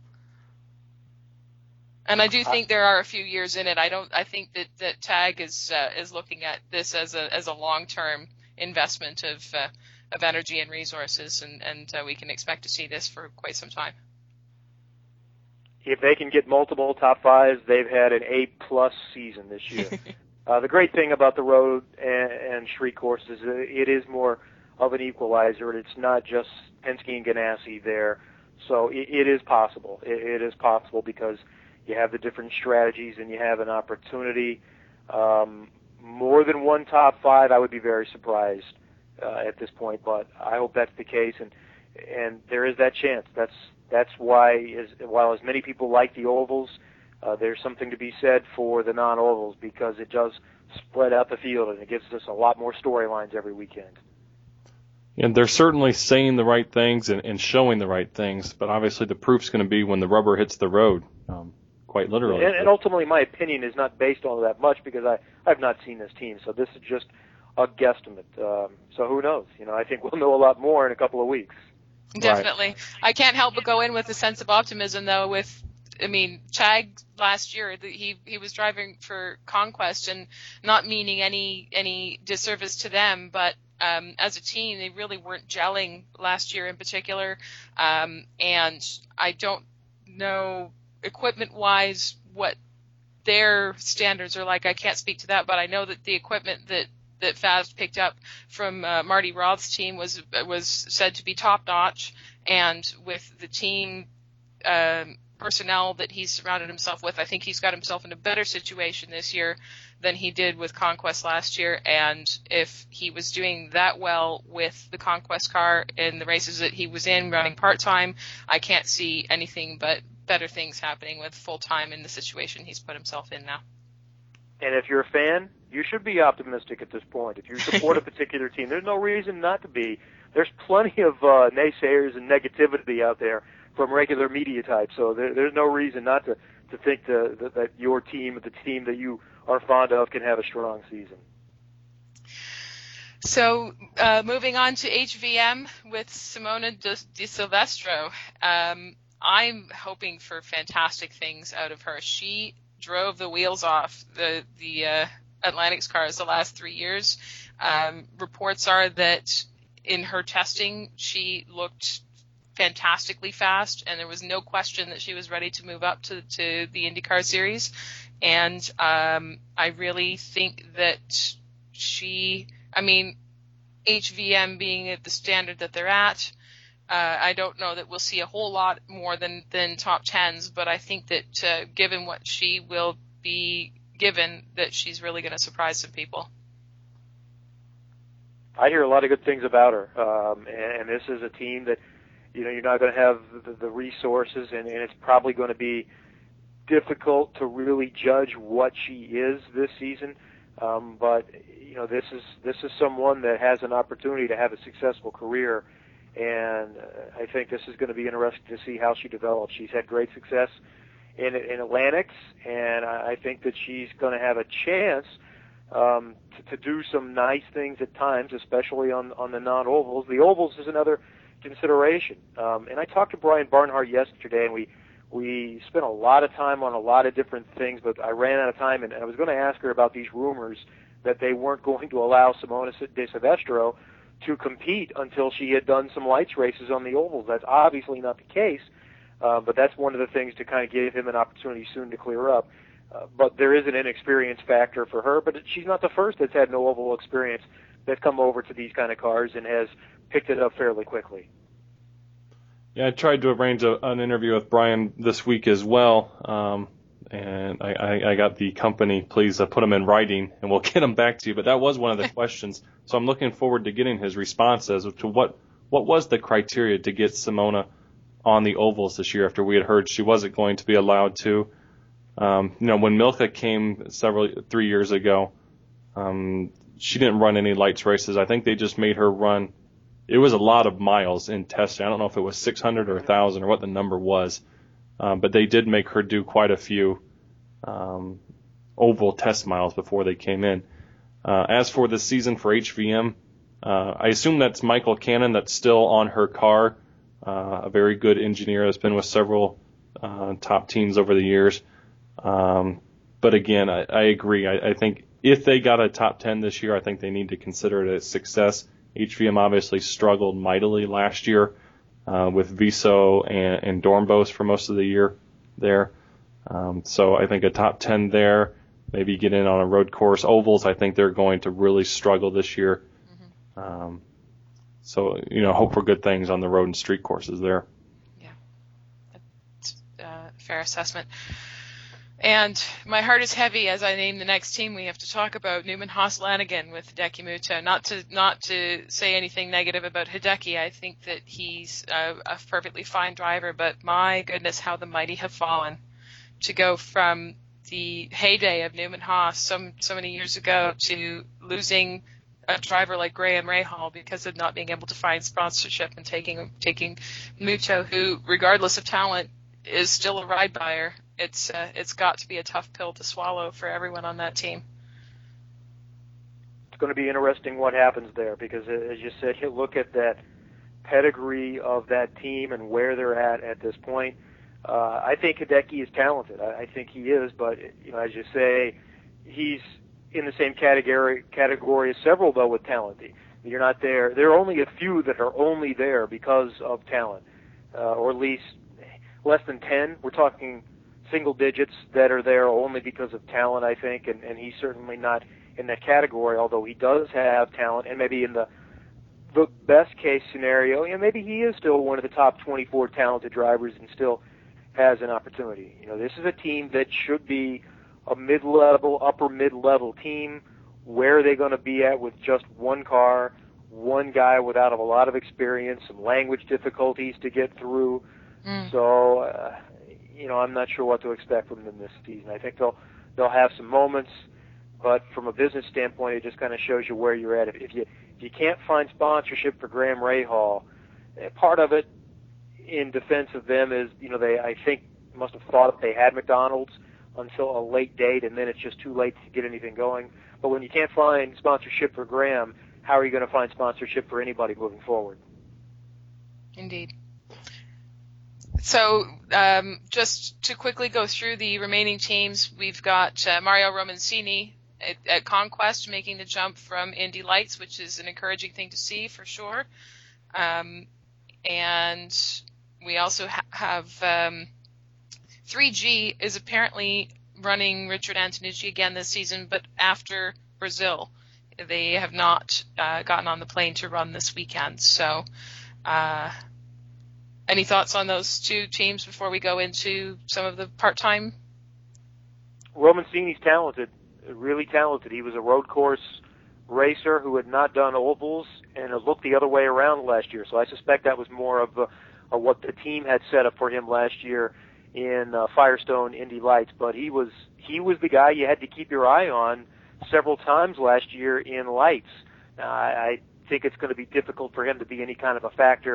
Speaker 5: And I do think there are a few years in it. I think that Tag is looking at this as a long-term investment of energy and resources, and we can expect to see this for quite some time.
Speaker 6: If they can get multiple top 5s, they've had an A+ season this year. The great thing about the road and street courses is it is more of an equalizer. It's not just Penske and Ganassi there. So it is possible. It is possible because you have the different strategies and you have an opportunity. More than one top 5, I would be very surprised at this point, but I hope that's the case, and there is that chance. That's why, while as many people like the ovals, there's something to be said for the non-ovals because it does spread out the field and it gives us a lot more storylines every weekend.
Speaker 7: And they're certainly saying the right things and showing the right things, but obviously the proof's going to be when the rubber hits the road, quite literally.
Speaker 6: And ultimately, my opinion is not based on that much because I've not seen this team, so this is just a guesstimate. So who knows? I think we'll know a lot more in a couple of weeks.
Speaker 5: Definitely. Right. I can't help but go in with a sense of optimism, though, Tag last year, he was driving for Conquest, and not meaning any disservice to them, but as a team, they really weren't gelling last year in particular, and I don't know equipment-wise what their standards are like. I can't speak to that, but I know that the equipment that FASD picked up from Marty Roth's team was said to be top-notch, and with the team personnel that he's surrounded himself with, I think he's got himself in a better situation this year than he did with Conquest last year, and if he was doing that well with the Conquest car in the races that he was in running part-time, I can't see anything but better things happening with full-time in the situation he's put himself in now.
Speaker 6: And if you're a fan, you should be optimistic at this point. If you support a particular team, there's no reason not to be. There's plenty of naysayers and negativity out there from regular media types, so there's no reason not to think that your team, the team that you are fond of, can have a strong season.
Speaker 5: So moving on to HVM with Simona Di Silvestro. I'm hoping for fantastic things out of her. She drove the wheels off the Atlantics cars the last 3 years. Reports are that in her testing, she looked fantastically fast, and there was no question that she was ready to move up to the IndyCar series. And I really think that HVM being at the standard that they're at, I don't know that we'll see a whole lot more than top 10s, but I think that given what she will be given, that she's really going to surprise some people.
Speaker 6: I hear a lot of good things about her, and this is a team that you're not going to have the resources, and it's probably going to be difficult to really judge what she is this season. But this is someone that has an opportunity to have a successful career. And I think this is going to be interesting to see how she develops. She's had great success in Atlantics, and I think that she's going to have a chance to do some nice things at times, especially on the non-ovals. The ovals is another consideration. And I talked to Brian Barnhart yesterday, and we spent a lot of time on a lot of different things, but I ran out of time, and I was going to ask her about these rumors that they weren't going to allow Simona de Silvestro to compete until she had done some lights races on the ovals. That's obviously not the case, but that's one of the things to kind of give him an opportunity soon to clear up. But there is an inexperience factor for her, but she's not the first that's had no oval experience that's come over to these kind of cars and has picked it up fairly quickly.
Speaker 7: Yeah, I tried to arrange an interview with Brian this week as well, and I got the company, please put them in writing, and we'll get them back to you. But that was one of the questions, so I'm looking forward to getting his response as to what was the criteria to get Simona on the ovals this year after we had heard she wasn't going to be allowed to. When Milka came 3 years ago, she didn't run any lights races. I think they just made her run. It was a lot of miles in testing. I don't know if it was 600 or 1,000 or what the number was, but they did make her do quite a few oval test miles before they came in. As for the season for HVM, I assume that's Michael Cannon that's still on her car, a very good engineer that's been with several top teams over the years. But again, I agree. I think if they got a top 10 this year, I think they need to consider it a success. HVM obviously struggled mightily last year with Viso and Dornbos for most of the year there. So I think a top 10 there, maybe get in on a road course. Ovals, I think they're going to really struggle this year. Mm-hmm. So, hope for good things on the road and street courses there.
Speaker 5: Yeah, that's a fair assessment. And my heart is heavy as I name the next team we have to talk about, Newman Haas Lanigan with Hideki Muto. Not to say anything negative about Hideki. I think that he's a perfectly fine driver, but my goodness, how the mighty have fallen to go from the heyday of Newman Haas so many years ago to losing a driver like Graham Rahal because of not being able to find sponsorship and taking Muto, who, regardless of talent, is still a ride buyer. It's got to be a tough pill to swallow for everyone on that team.
Speaker 6: It's going to be interesting what happens there because, as you said, you look at that pedigree of that team and where they're at this point. I think Hideki is talented. I think he is, but as you say, he's in the same category as several, though, with talent. You're not there. There are only a few that are only there because of talent, or at least less than 10. We're talking single digits that are there only because of talent, I think, and he's certainly not in that category, although he does have talent, and maybe in the best case scenario, maybe he is still one of the top 24 talented drivers and still has an opportunity. This is a team that should be a mid-level, upper mid-level team. Where are they going to be at with just one car, one guy without a lot of experience, some language difficulties to get through? So, I'm not sure what to expect from them this season. I think they'll have some moments, but from a business standpoint, it just kind of shows you where you're at. If you can't find sponsorship for Graham Rahal, part of it in defense of them is, I think must have thought they had McDonald's until a late date, and then it's just too late to get anything going. But when you can't find sponsorship for Graham, how are you going to find sponsorship for anybody moving forward?
Speaker 5: Indeed. So just to quickly go through the remaining teams, we've got Mario Romancini at Conquest making the jump from Indy Lights, which is an encouraging thing to see for sure. And we also have 3G is apparently running Richard Antonucci again this season, but after Brazil. They have not gotten on the plane to run this weekend. So any thoughts on those two teams before we go into some of the part-time?
Speaker 6: Romancini's talented, really talented. He was a road course racer who had not done ovals, and it looked the other way around last year. So I suspect that was more of what the team had set up for him last year in Firestone Indy Lights. But he was the guy you had to keep your eye on several times last year in Lights. I think it's going to be difficult for him to be any kind of a factor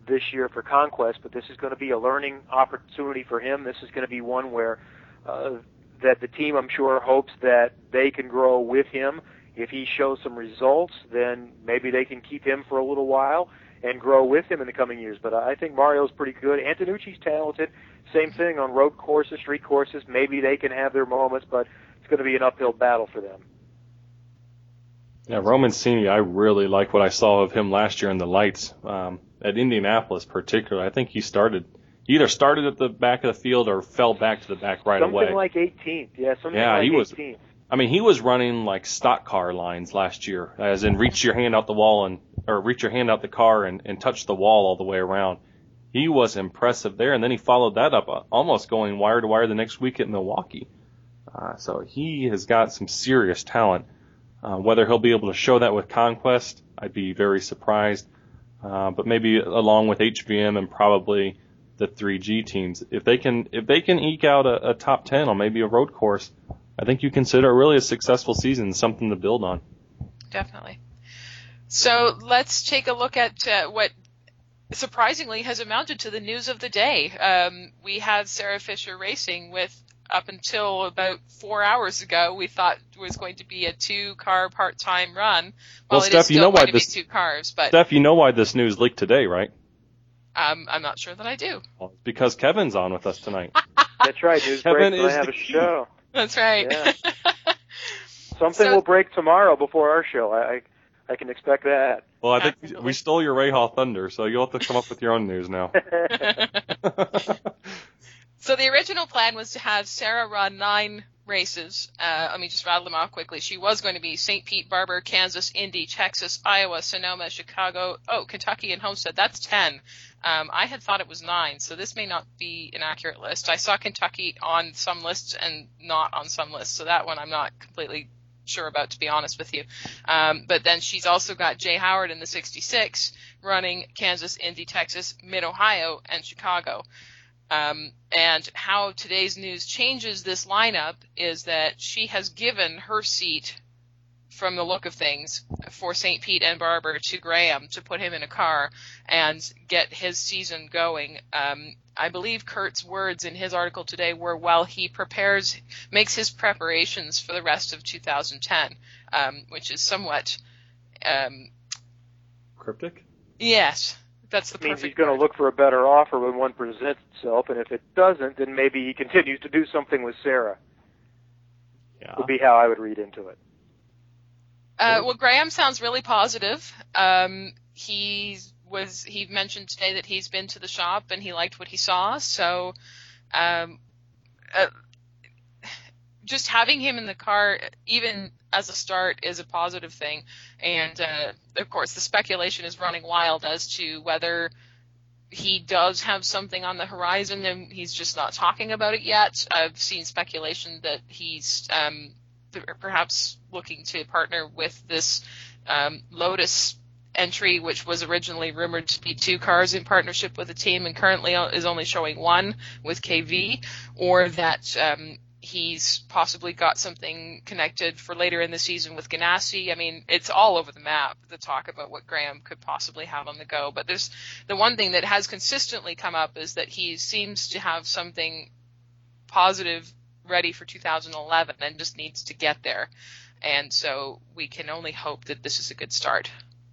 Speaker 6: this year for Conquest, but this is going to be a learning opportunity for him. This is going to be one where that the team, I'm sure, hopes that they can grow with him. If he shows some results, then maybe they can keep him for a little while and grow with him in the coming years. But I think Mario's pretty good. Antonucci's talented. Same thing on road courses, street courses. Maybe they can have their moments, but it's going to be an uphill battle for them.
Speaker 7: Yeah, Romancini, I really like what I saw of him last year in the lights at Indianapolis particularly. I think he either started at the back of the field or fell back to the back right away.
Speaker 6: Something like 18th. Yeah, something
Speaker 7: yeah,
Speaker 6: like
Speaker 7: he
Speaker 6: 18th.
Speaker 7: He was running like stock car lines last year, as in reach your hand out the wall or reach your hand out the car and touch the wall all the way around. He was impressive there, and then he followed that up almost going wire to wire the next week at Milwaukee. So he has got some serious talent. Whether he'll be able to show that with Conquest, I'd be very surprised. But maybe along with HVM and probably the 3G teams, if they can eke out a top 10 on maybe a road course, I think you consider really a successful season, something to build on.
Speaker 5: Definitely. So let's take a look at what surprisingly has amounted to the news of the day. We had Sarah Fisher racing with, up until about 4 hours ago, we thought was going to be a 2-car part-time run. Well, Steph, it is still going to be 2 cars. But
Speaker 7: Steph, you know why this news leaked today, right?
Speaker 5: I'm not sure that I do.
Speaker 7: Well, it's because Kevin's on with us tonight.
Speaker 6: That's right. News break. I have a show.
Speaker 5: That's right.
Speaker 6: Yeah. Something will break tomorrow before our show. I can expect that.
Speaker 7: Well, I think we stole your Rahal thunder, so you'll have to come up with your own news now.
Speaker 5: So the original plan was to have Sarah run 9 races. Let me just rattle them off quickly. She was going to be St. Pete, Barber, Kansas, Indy, Texas, Iowa, Sonoma, Chicago, Kentucky, and Homestead. That's 10. I had thought it was 9, so this may not be an accurate list. I saw Kentucky on some lists and not on some lists, so that one I'm not completely sure about, to be honest with you. But then she's also got Jay Howard in the 66 running Kansas, Indy, Texas, Mid-Ohio, and Chicago. And how today's news changes this lineup is that she has given her seat, from the look of things, for St. Pete and Barber to Graham to put him in a car and get his season going. I believe Kurt's words in his article today were, while he makes his preparations for the rest of 2010, which is somewhat
Speaker 7: cryptic?
Speaker 5: Yes. That's the
Speaker 6: means
Speaker 5: perfect
Speaker 6: he's going to look for a better offer when one presents itself, and if it doesn't, then maybe he continues to do something with Sarah.
Speaker 7: Yeah.
Speaker 6: Would be how I would read into it.
Speaker 5: Well, Graham sounds really positive. He mentioned today that he's been to the shop and he liked what he saw. So, just having him in the car, even as a start, is a positive thing. And, of course, the speculation is running wild as to whether he does have something on the horizon and he's just not talking about it yet. I've seen speculation that he's perhaps looking to partner with this Lotus entry, which was originally rumored to be 2 cars in partnership with a team and currently is only showing 1 with KV, or that he's possibly got something connected for later in the season with Ganassi. I mean, it's all over the map, the talk about what Graham could possibly have on the go. But there's the one thing that has consistently come up is that he seems to have something positive ready for 2011 and just needs to get there. And so we can only hope that this is a good start.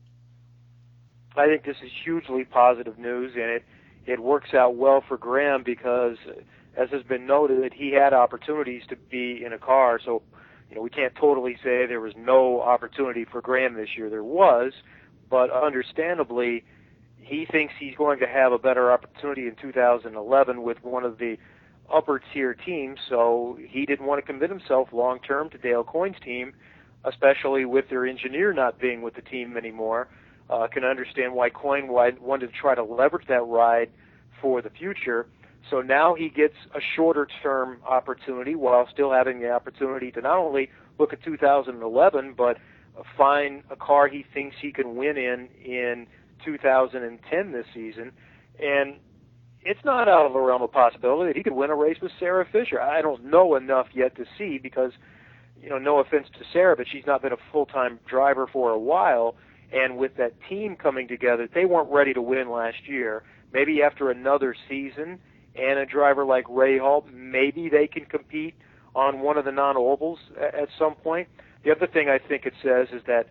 Speaker 6: I think this is hugely positive news, and it works out well for Graham because, as has been noted, he had opportunities to be in a car. So, we can't totally say there was no opportunity for Graham this year. There was, but understandably, he thinks he's going to have a better opportunity in 2011 with one of the upper-tier teams, so he didn't want to commit himself long-term to Dale Coyne's team, especially with their engineer not being with the team anymore. Can understand why Coyne wanted to try to leverage that ride for the future. So now he gets a shorter-term opportunity while still having the opportunity to not only look at 2011, but find a car he thinks he can win in 2010 this season. And it's not out of the realm of possibility that he could win a race with Sarah Fisher. I don't know enough yet to see because, no offense to Sarah, but she's not been a full-time driver for a while. And with that team coming together, they weren't ready to win last year. Maybe after another season and a driver like Rahal, maybe they can compete on one of the non-ovals at some point. The other thing I think it says is that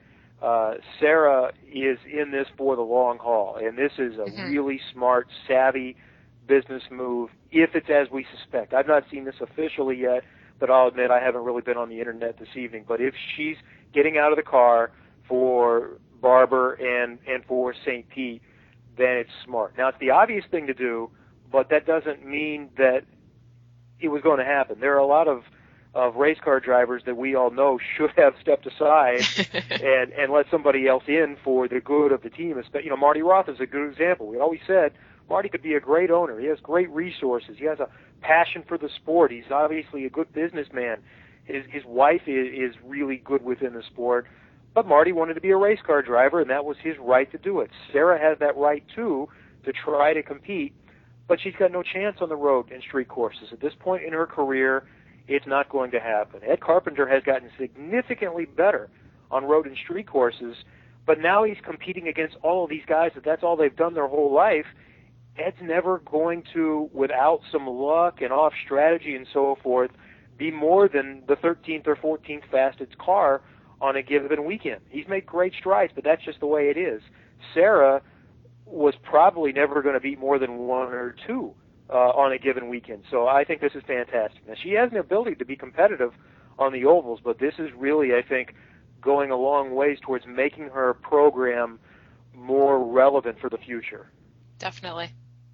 Speaker 6: Sarah is in this for the long haul, and this is a really smart, savvy business move, if it's as we suspect. I've not seen this officially yet, but I'll admit I haven't really been on the internet this evening. But if she's getting out of the car for Barber and for St. Pete, then it's smart. Now, it's the obvious thing to do, but that doesn't mean that it was going to happen. There are a lot of race car drivers that we all know should have stepped aside and let somebody else in for the good of the team. You know, Marty Roth is a good example. We always said Marty could be a great owner. He has great resources. He has a passion for the sport. He's obviously a good businessman. His wife is really good within the sport. But Marty wanted to be a race car driver, and that was his right to do it. Sarah has that right, too, to try to compete, but she's got no chance on the road and street courses. At this point in her career, it's not going to happen. Ed Carpenter has gotten significantly better on road and street courses, but now he's competing against all of these guys that's all they've done their whole life. Ed's never going to, without some luck and off strategy and so forth, be more than the 13th or 14th fastest car on a given weekend. He's made great strides, but that's just the way it is. Sarah was probably never going to beat more than one or two on a given weekend. So I think this is fantastic. Now, she has an ability to be competitive on the ovals, but this is really, I think, going a long ways towards making her program more relevant for the future.
Speaker 5: Definitely.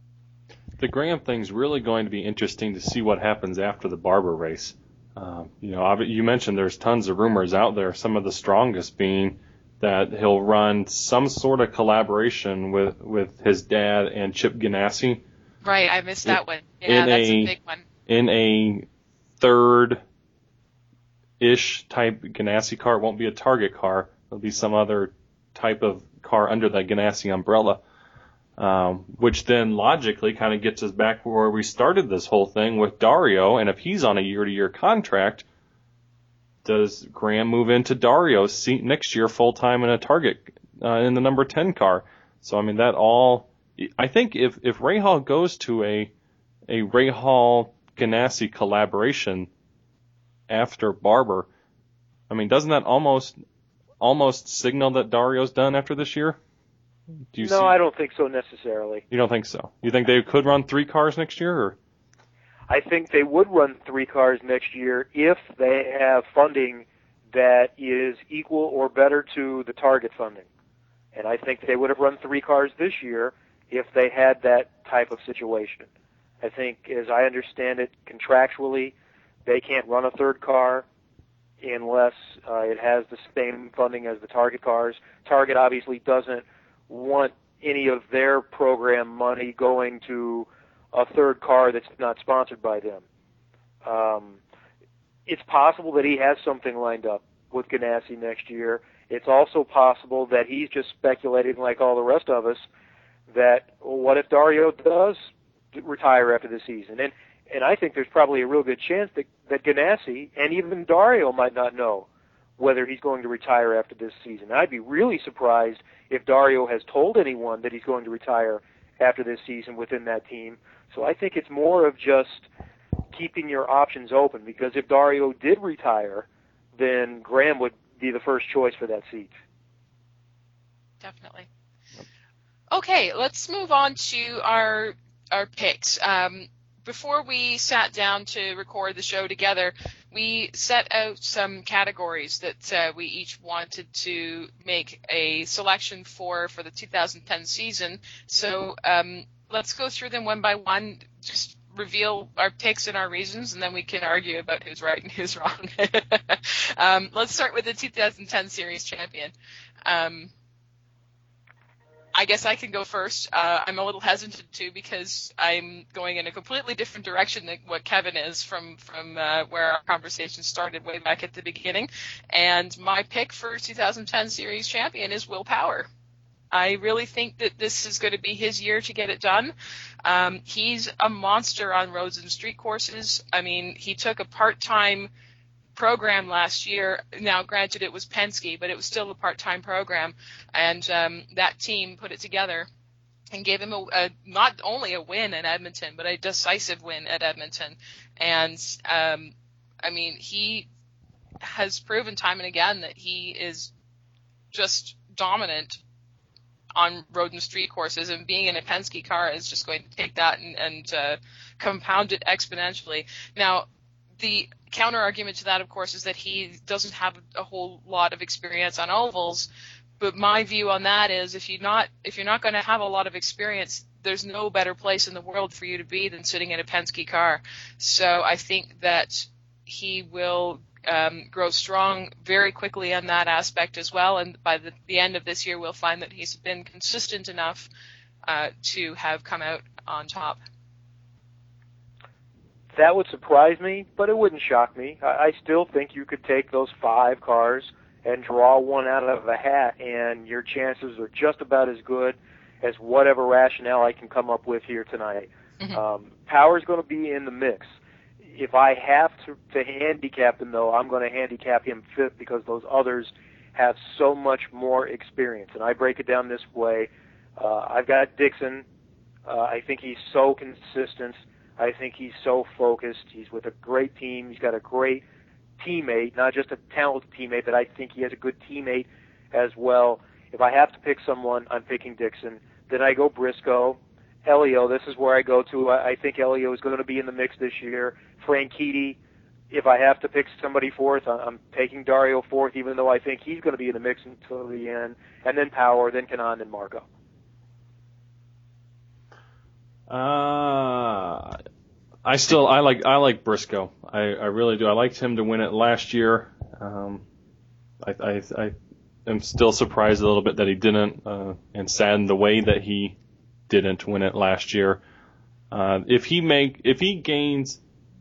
Speaker 7: The Graham thing's really going to be interesting to see what happens after the Barber race. You know, you mentioned there's tons of rumors out there, some of the strongest being that he'll run some sort of collaboration with his dad and Chip Ganassi.
Speaker 5: Right, I missed that one. Yeah, that's a big one.
Speaker 7: In a third-ish type Ganassi car. It won't be a Target car. It'll be some other type of car under that Ganassi umbrella. Which then logically kind of gets us back where we started this whole thing with Dario. And if he's on a year-to-year contract, does Graham move into Dario's seat next year full-time in a Target in the number 10 car? So, I mean, that all... I think if Rahal goes to a Rahal-Ganassi collaboration after Barber, I mean, doesn't that almost signal that Dario's done after this year?
Speaker 6: I don't think so necessarily.
Speaker 7: You don't think so? You think they could run 3 cars next year? Or?
Speaker 6: I think they would run 3 cars next year if they have funding that is equal or better to the Target funding. And I think they would have run 3 cars this year if they had that type of situation. I think, as I understand it, contractually, they can't run a 3rd car unless it has the same funding as the Target cars. Target obviously doesn't want any of their program money going to a 3rd car that's not sponsored by them. It's possible that he has something lined up with Ganassi next year. It's also possible that he's just speculating, like all the rest of us, that what if Dario does retire after the season? And I think there's probably a real good chance that Ganassi and even Dario might not know whether he's going to retire after this season. I'd be really surprised if Dario has told anyone that he's going to retire after this season within that team. So I think it's more of just keeping your options open, because if Dario did retire, then Graham would be the first choice for that seat.
Speaker 5: Definitely. Okay, let's move on to our picks. Before we sat down to record the show together, we set out some categories that we each wanted to make a selection for the 2010 season. So let's go through them one by one, just reveal our picks and our reasons, and then we can argue about who's right and who's wrong. Let's start with the 2010 series champion. I guess I can go first. I'm a little hesitant to, because I'm going in a completely different direction than what Kevin is from where our conversation started way back at the beginning. And my pick for 2010 series champion is Will Power. I really think that this is going to be his year to get it done. He's a monster on roads and street courses. I mean, he took a part-time program last year. Now, granted, it was Penske, but it was still a part-time program, and that team put it together and gave him not only a win at Edmonton, but a decisive win at Edmonton. And, I mean, he has proven time and again that he is just dominant on road and street courses, and being in a Penske car is just going to take that and compound it exponentially. Now, the counter argument to that, of course, is that he doesn't have a whole lot of experience on ovals. But my view on that is if you're not going to have a lot of experience, there's no better place in the world for you to be than sitting in a Penske car. So I think that he will grow strong very quickly on that aspect as well. And by the end of this year, we'll find that he's been consistent enough to have come out on top.
Speaker 6: That would surprise me, but it wouldn't shock me. I still think you could take those 5 cars and draw one out of a hat, and your chances are just about as good as whatever rationale I can come up with here tonight. Mm-hmm. Power's going to be in the mix. If I have to handicap him, though, I'm going to handicap him 5th because those others have so much more experience. And I break it down this way. I've got Dixon. I think he's so consistent. I think he's so focused. He's with a great team. He's got a great teammate, not just a talented teammate, but I think he has a good teammate as well. If I have to pick someone, I'm picking Dixon. Then I go Briscoe. Elio, this is where I go to. I think Elio is going to be in the mix this year. Franchitti, if I have to pick somebody 4th, I'm taking Dario 4th, even though I think he's going to be in the mix until the end. And then Power, then Kanaan, then Marco.
Speaker 7: I like Briscoe. I really do. I liked him to win it last year. I am still surprised a little bit that he didn't, and saddened the way that he didn't win it last year. If he gains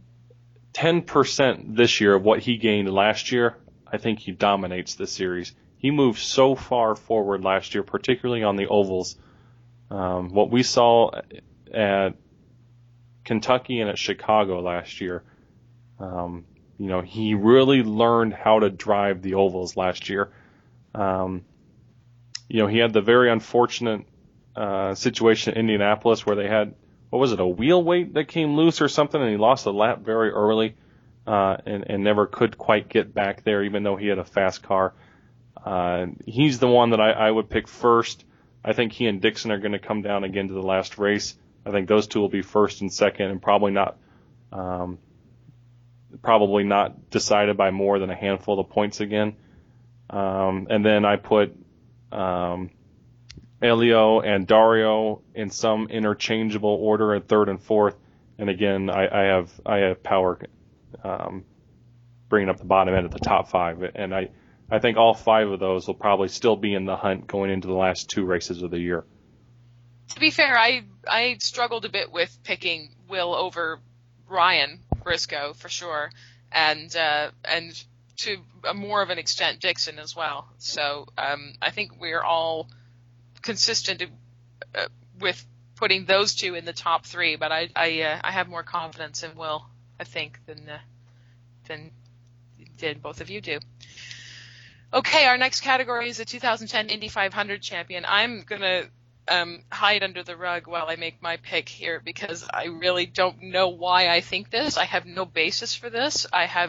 Speaker 7: 10% this year of what he gained last year, I think he dominates this series. He moved so far forward last year, particularly on the ovals. What we saw at Kentucky and at Chicago last year, he really learned how to drive the ovals last year. He had the very unfortunate situation in Indianapolis where they had, a wheel weight that came loose or something, and he lost a lap very early and never could quite get back there, even though he had a fast car. He's the one that I would pick first. I think he and Dixon are going to come down again to the last race. I think those two will be 1st and 2nd, and probably not decided by more than a handful of points again. And then I put Elio and Dario in some interchangeable order at 3rd and 4th. And again, I have Power bringing up the bottom end at the top 5. And I think all 5 of those will probably still be in the hunt going into the last 2 races of the year.
Speaker 5: To be fair, I struggled a bit with picking Will over Ryan Briscoe for sure, and to more of an extent Dixon as well. So I think we're all consistent with putting those 2 in the top 3, but I have more confidence in Will, I think, than did both of you do. Okay, our next category is the 2010 Indy 500 champion. I'm gonna hide under the rug while I make my pick here because I really don't know why I think this. I have no basis for this.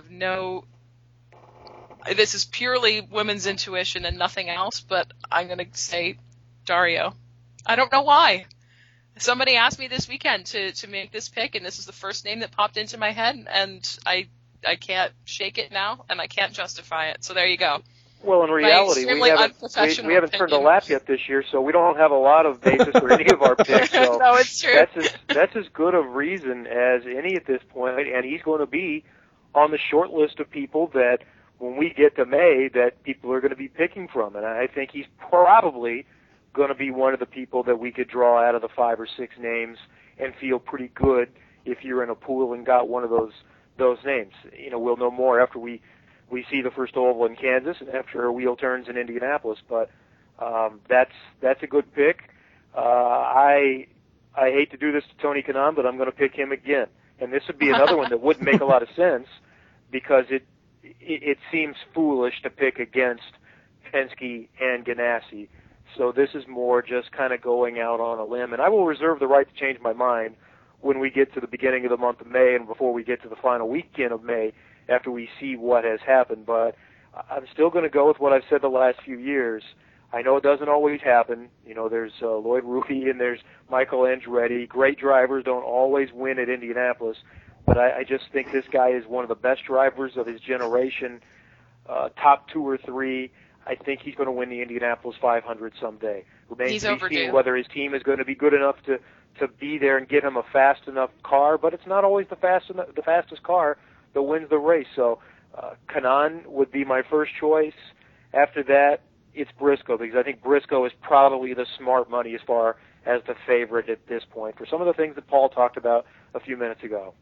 Speaker 5: This is purely women's intuition and nothing else, but I'm going to say Dario. I don't know why. Somebody asked me this weekend to make this pick, and this is the first name that popped into my head, and I can't shake it now, and I can't justify it. So there you go.
Speaker 6: Well, in reality, we haven't turned a lap yet this year, so we don't have a lot of basis for any of our picks. So
Speaker 5: no, it's true.
Speaker 6: That's as good of reason as any at this point, and he's going to be on the short list of people that when we get to May that people are going to be picking from. And I think he's probably going to be one of the people that we could draw out of the 5 or 6 names and feel pretty good if you're in a pool and got one of those names. We'll know more after we see the first oval in Kansas and after wheel turns in Indianapolis. But that's a good pick. I hate to do this to Tony Kanaan, but I'm going to pick him again. And this would be another one that wouldn't make a lot of sense because it seems foolish to pick against Penske and Ganassi. So this is more just kind of going out on a limb. And I will reserve the right to change my mind when we get to the beginning of the month of May and before we get to the final weekend of May after we see what has happened. But I'm still going to go with what I've said the last few years. I know it doesn't always happen. You know, there's Lloyd Ruby and there's Michael Andretti. Great drivers don't always win at Indianapolis. But I just think this guy is one of the best drivers of his generation, top 2 or 3. I think he's going to win the Indianapolis 500 someday. Remains to be seen whether his team is going to be good enough to be there and get him a fast enough car. But it's not always the fastest car that wins the race. So Kanaan would be my first choice. After that, it's Briscoe, because I think Briscoe is probably the smart money as far as the favorite at this point for some of the things that Paul talked about a few minutes ago.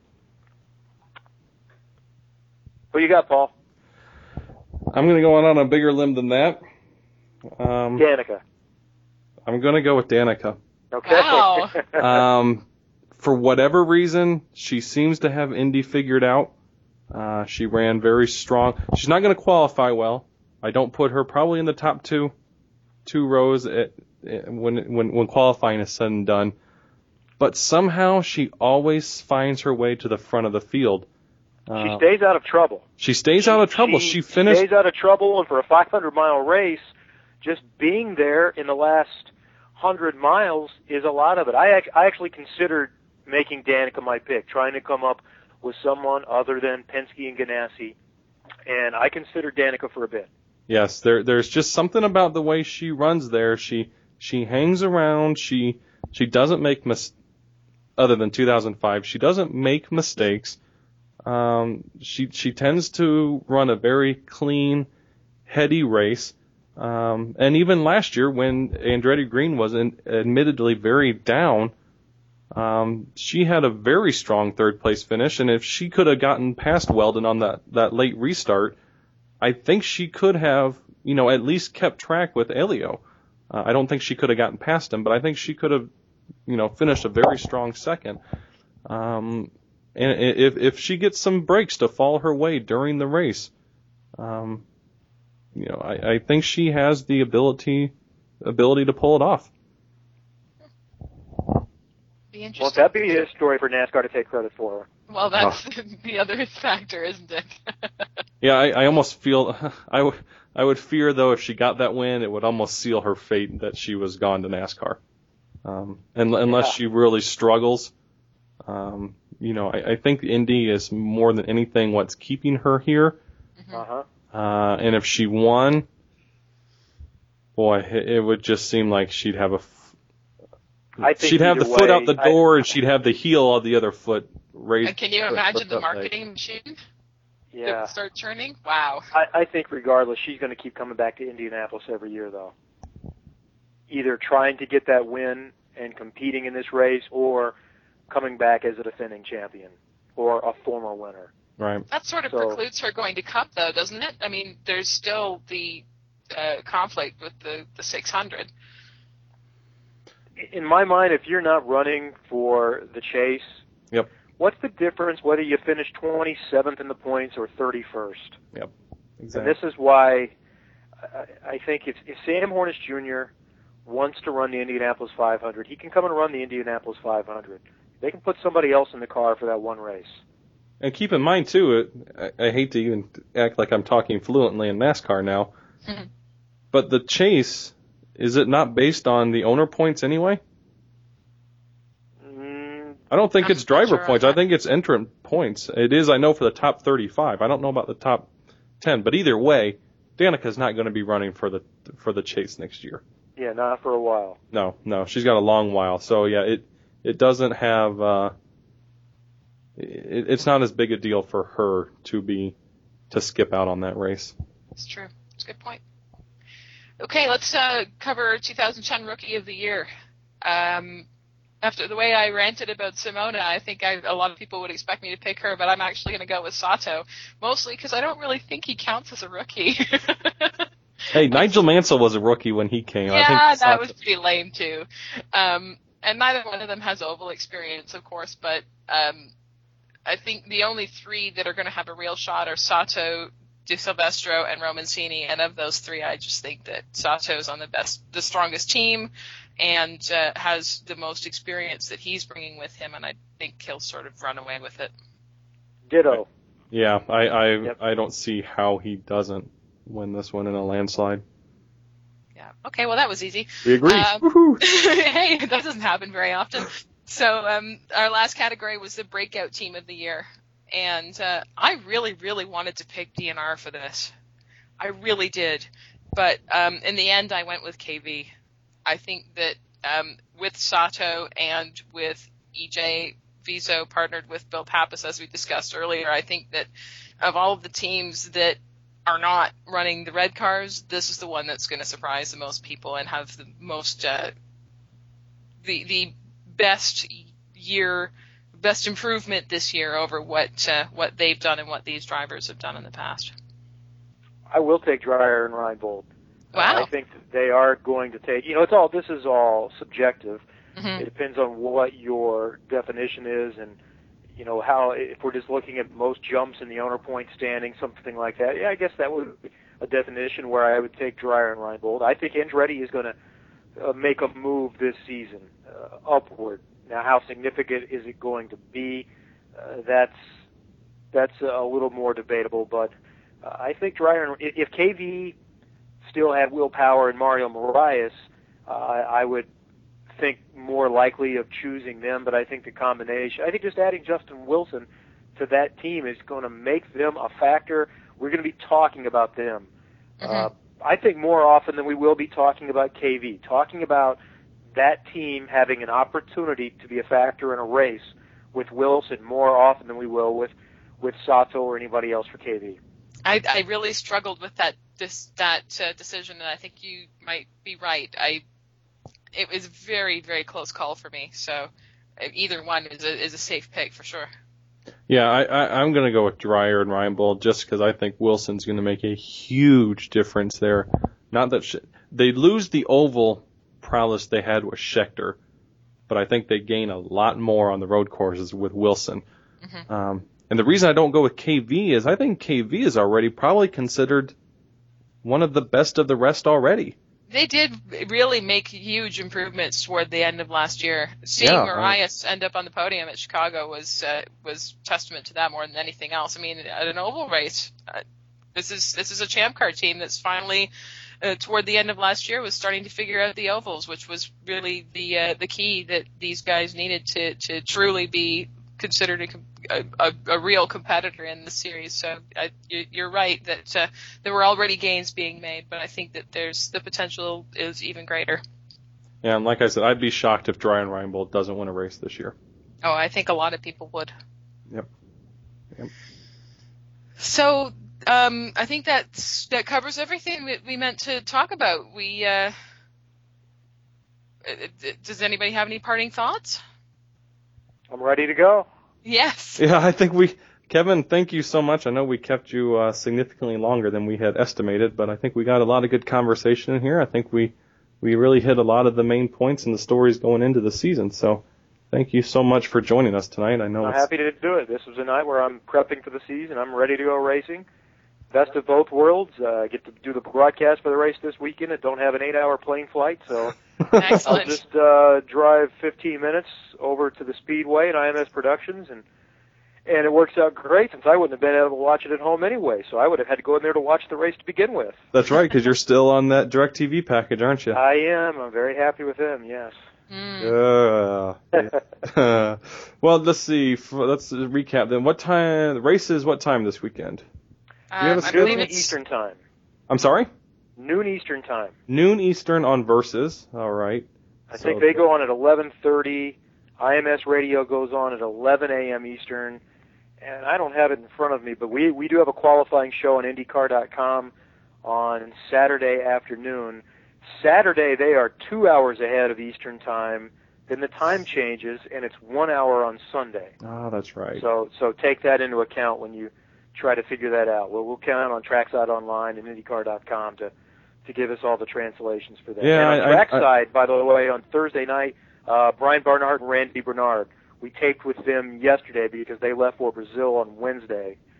Speaker 6: What you got, Paul?
Speaker 7: I'm going to go on a bigger limb than that.
Speaker 6: Danica.
Speaker 7: I'm going to go with Danica.
Speaker 6: Okay.
Speaker 5: Wow.
Speaker 7: For whatever reason, she seems to have Indy figured out. She ran very strong. She's not going to qualify well. I don't put her probably in the top two rows when qualifying is said and done. But somehow she always finds her way to the front of the field.
Speaker 6: She stays out of trouble.
Speaker 7: She stays out of trouble. She finished.
Speaker 6: Stays out of trouble, and for a 500-mile race, just being there in the last 100 miles is a lot of it. I actually considered making Danica my pick, trying to come up with someone other than Penske and Ganassi, and I considered Danica for a bit.
Speaker 7: Yes, there's just something about the way she runs there. She hangs around. She doesn't make other than 2005. She doesn't make mistakes. She tends to run a very clean, heady race. And even last year when Andretti Green was admittedly very down, she had a very strong third place finish. And if she could have gotten past Weldon on that late restart, I think she could have, at least kept track with Elio. I don't think she could have gotten past him, but I think she could have, finished a very strong second. And if she gets some breaks to fall her way during the race, I think she has the ability to pull it off.
Speaker 5: Be interesting.
Speaker 6: Won't that be a story for NASCAR to take credit for?
Speaker 5: Well, that's the other factor, isn't it?
Speaker 7: Yeah, I almost feel I would fear though if she got that win, it would almost seal her fate that she was gone to NASCAR, unless she really struggles. I think Indy is more than anything what's keeping her here.
Speaker 6: Uh-huh.
Speaker 7: And if she won, boy, it would just seem like she'd have she'd have the foot out the door and she'd have the heel of the other foot raised.
Speaker 5: And can you imagine the marketing machine?
Speaker 6: Yeah.
Speaker 5: It would start churning? Wow.
Speaker 6: I think regardless, she's going to keep coming back to Indianapolis every year, though. Either trying to get that win and competing in this race, or coming back as a defending champion or a former winner.
Speaker 7: Right.
Speaker 5: That sort of precludes her going to Cup, though, doesn't it? I mean, there's still the conflict with the 600.
Speaker 6: In my mind, if you're not running for the chase,
Speaker 7: yep.
Speaker 6: What's the difference whether you finish 27th in the points or 31st?
Speaker 7: Yep. Exactly.
Speaker 6: And this is why I think if Sam Hornish Jr. wants to run the Indianapolis 500, he can come and run the Indianapolis 500. They can put somebody else in the car for that one race.
Speaker 7: And keep in mind, too, I hate to even act like I'm talking fluently in NASCAR now, but the chase, is it not based on the owner points anyway? I don't think it's driver points. I think it's entrant points. It is, I know, for the top 35. I don't know about the top 10, but either way, Danica's not going to be running for the chase next year.
Speaker 6: Yeah, not for a while.
Speaker 7: No, she's got a long while. So yeah, it doesn't have. It's not as big a deal for her to skip out on that race.
Speaker 5: That's true. That's a good point. Okay, let's cover 2010 Rookie of the Year. After the way I ranted about Simona, I think a lot of people would expect me to pick her, but I'm actually going to go with Sato, mostly because I don't really think he counts as a rookie.
Speaker 7: Hey, Nigel Mansell was a rookie when he came.
Speaker 5: Yeah,
Speaker 7: I think
Speaker 5: that was pretty lame too. And neither one of them has oval experience, of course, but I think the only three that are going to have a real shot are Sato, De Silvestro and Romancini, and of those three, I just think that Sato's on the strongest team, and has the most experience that he's bringing with him, and I think he'll sort of run away with it.
Speaker 6: Ditto.
Speaker 7: Yeah, I don't see how he doesn't win this one in a landslide.
Speaker 5: Yeah. Okay. Well, that was easy.
Speaker 7: We agree.
Speaker 5: Hey, that doesn't happen very often. So our last category was the breakout team of the year. And I really, really wanted to pick DNR for this. I really did. But in the end, I went with KV. I think that with Sato and with EJ Viso partnered with Bill Pappas, as we discussed earlier, I think that of all of the teams that are not running the red cars, this is the one that's going to surprise the most people and have the most the best improvement this year over what they've done and what these drivers have done in the past.
Speaker 6: I will take Dreyer and Reinbold.
Speaker 5: Wow.
Speaker 6: I think that they are going to take. This is all subjective. Mm-hmm. It depends on what your definition is, and how. If we're just looking at most jumps in the owner point standing, something like that. Yeah, I guess that would be a definition where I would take Dreyer and Reinbold. I think Andretti is going to make a move this season upward. Now, how significant is it going to be? That's a little more debatable, but I think Dreyer. If KV still had Will Power and Mario Moraes, I would think more likely of choosing them. But I think the combination. I think just adding Justin Wilson to that team is going to make them a factor. We're going to be talking about them. Mm-hmm. I think more often than we will be talking about KV, talking about that team having an opportunity to be a factor in a race with Wilson more often than we will with Sato or anybody else for KV.
Speaker 5: I really struggled with that decision, and I think you might be right. It was a very, very close call for me, so either one is a safe pick for sure.
Speaker 7: Yeah, I'm going to go with Dreyer and Reinbold just because I think Wilson's going to make a huge difference there. Not that they lose the oval prowess they had with Scheckter, but I think they gain a lot more on the road courses with Wilson. Mm-hmm. And the reason I don't go with KV is I think KV is already probably considered one of the best of the rest already.
Speaker 5: They did really make huge improvements toward the end of last year. Seeing Moraes end up on the podium at Chicago was testament to that more than anything else. I mean, at an oval race, this is a Champ Car team that's finally toward the end of last year was starting to figure out the ovals, which was really the key that these guys needed to truly be considered a real competitor in the series. So you're right that there were already gains being made, but I think that the potential is even greater.
Speaker 7: Yeah, and like I said, I'd be shocked if Dreyer and Reinbold doesn't win a race this year.
Speaker 5: Oh, I think a lot of people would.
Speaker 7: Yep.
Speaker 5: So I think that covers everything that we meant to talk about. Does anybody have any parting thoughts?
Speaker 6: I'm ready to go.
Speaker 5: Yes.
Speaker 7: Yeah, I think Kevin, thank you so much. I know we kept you significantly longer than we had estimated, but I think we got a lot of good conversation in here. I think we really hit a lot of the main points and the stories going into the season. So thank you so much for joining us tonight. I'm
Speaker 6: happy to do it. This was a night where I'm prepping for the season. I'm ready to go racing. Best of both worlds. I get to do the broadcast for the race this weekend. I don't have an 8-hour plane flight, so
Speaker 5: Excellent.
Speaker 6: I'll just drive 15 minutes over to the Speedway at IMS Productions, and it works out great since I wouldn't have been able to watch it at home anyway, so I would have had to go in there to watch the race to begin with.
Speaker 7: That's right, because you're still on that DirecTV package, aren't you?
Speaker 6: I am. I'm very happy with them, yes.
Speaker 7: Well, let's see. Let's recap then. What time? The race is what time this weekend?
Speaker 5: I believe it's
Speaker 6: Eastern time.
Speaker 7: I'm sorry?
Speaker 6: Noon Eastern time.
Speaker 7: Noon Eastern on Versus. All right.
Speaker 6: I think they go on at 11:30. IMS Radio goes on at 11 a.m. Eastern. And I don't have it in front of me, but we do have a qualifying show on IndyCar.com on Saturday afternoon. Saturday, they are 2 hours ahead of Eastern time. Then the time changes, and it's 1 hour on Sunday.
Speaker 7: Oh, that's right.
Speaker 6: So take that into account when you try to figure that out. We'll count on Trackside Online and IndyCar.com to give us all the translations for that.
Speaker 7: Yeah,
Speaker 6: and on Trackside, by the way, on Thursday night, Brian Barnhart and Randy Bernard, we taped with them yesterday because they left for Brazil on Wednesday.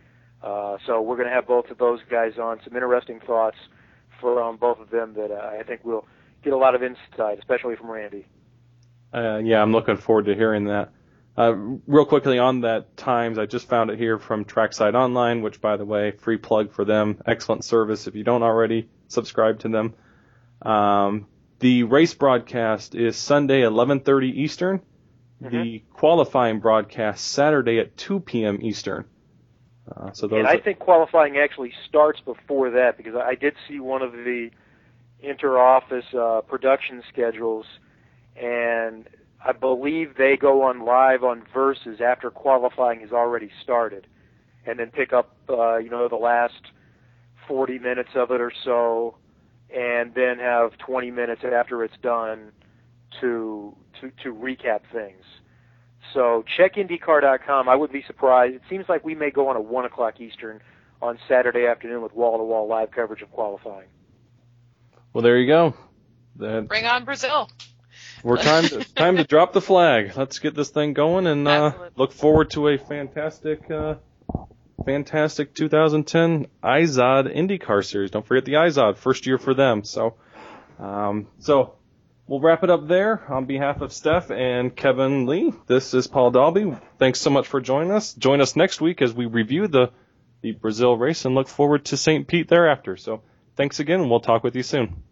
Speaker 6: So we're going to have both of those guys on, some interesting thoughts from both of them that I think we'll get a lot of insight, especially from Randy.
Speaker 7: Yeah, I'm looking forward to hearing that. Real quickly on that times, I just found it here from Trackside Online, which, by the way, free plug for them. Excellent service if you don't already subscribe to them. The race broadcast is Sunday 11:30 Eastern. Mm-hmm. The qualifying broadcast Saturday at 2 p.m. Eastern. And
Speaker 6: I think qualifying actually starts before that, because I did see one of the inter-office production schedules, and I believe they go on live on Versus after qualifying has already started, and then pick up the last 40 minutes of it or so, and then have 20 minutes after it's done to recap things. So check IndyCar.com. I wouldn't be surprised. It seems like we may go on at 1 o'clock Eastern on Saturday afternoon with wall-to-wall live coverage of qualifying.
Speaker 7: Well, there you go.
Speaker 5: Bring on Brazil.
Speaker 7: We're time to drop the flag. Let's get this thing going and look forward to a fantastic 2010 IZOD IndyCar series. Don't forget the IZOD, first year for them. So we'll wrap it up there. On behalf of Steph and Kevin Lee, this is Paul Dalby. Thanks so much for joining us. Join us next week as we review the Brazil race and look forward to St. Pete thereafter. So thanks again, and we'll talk with you soon.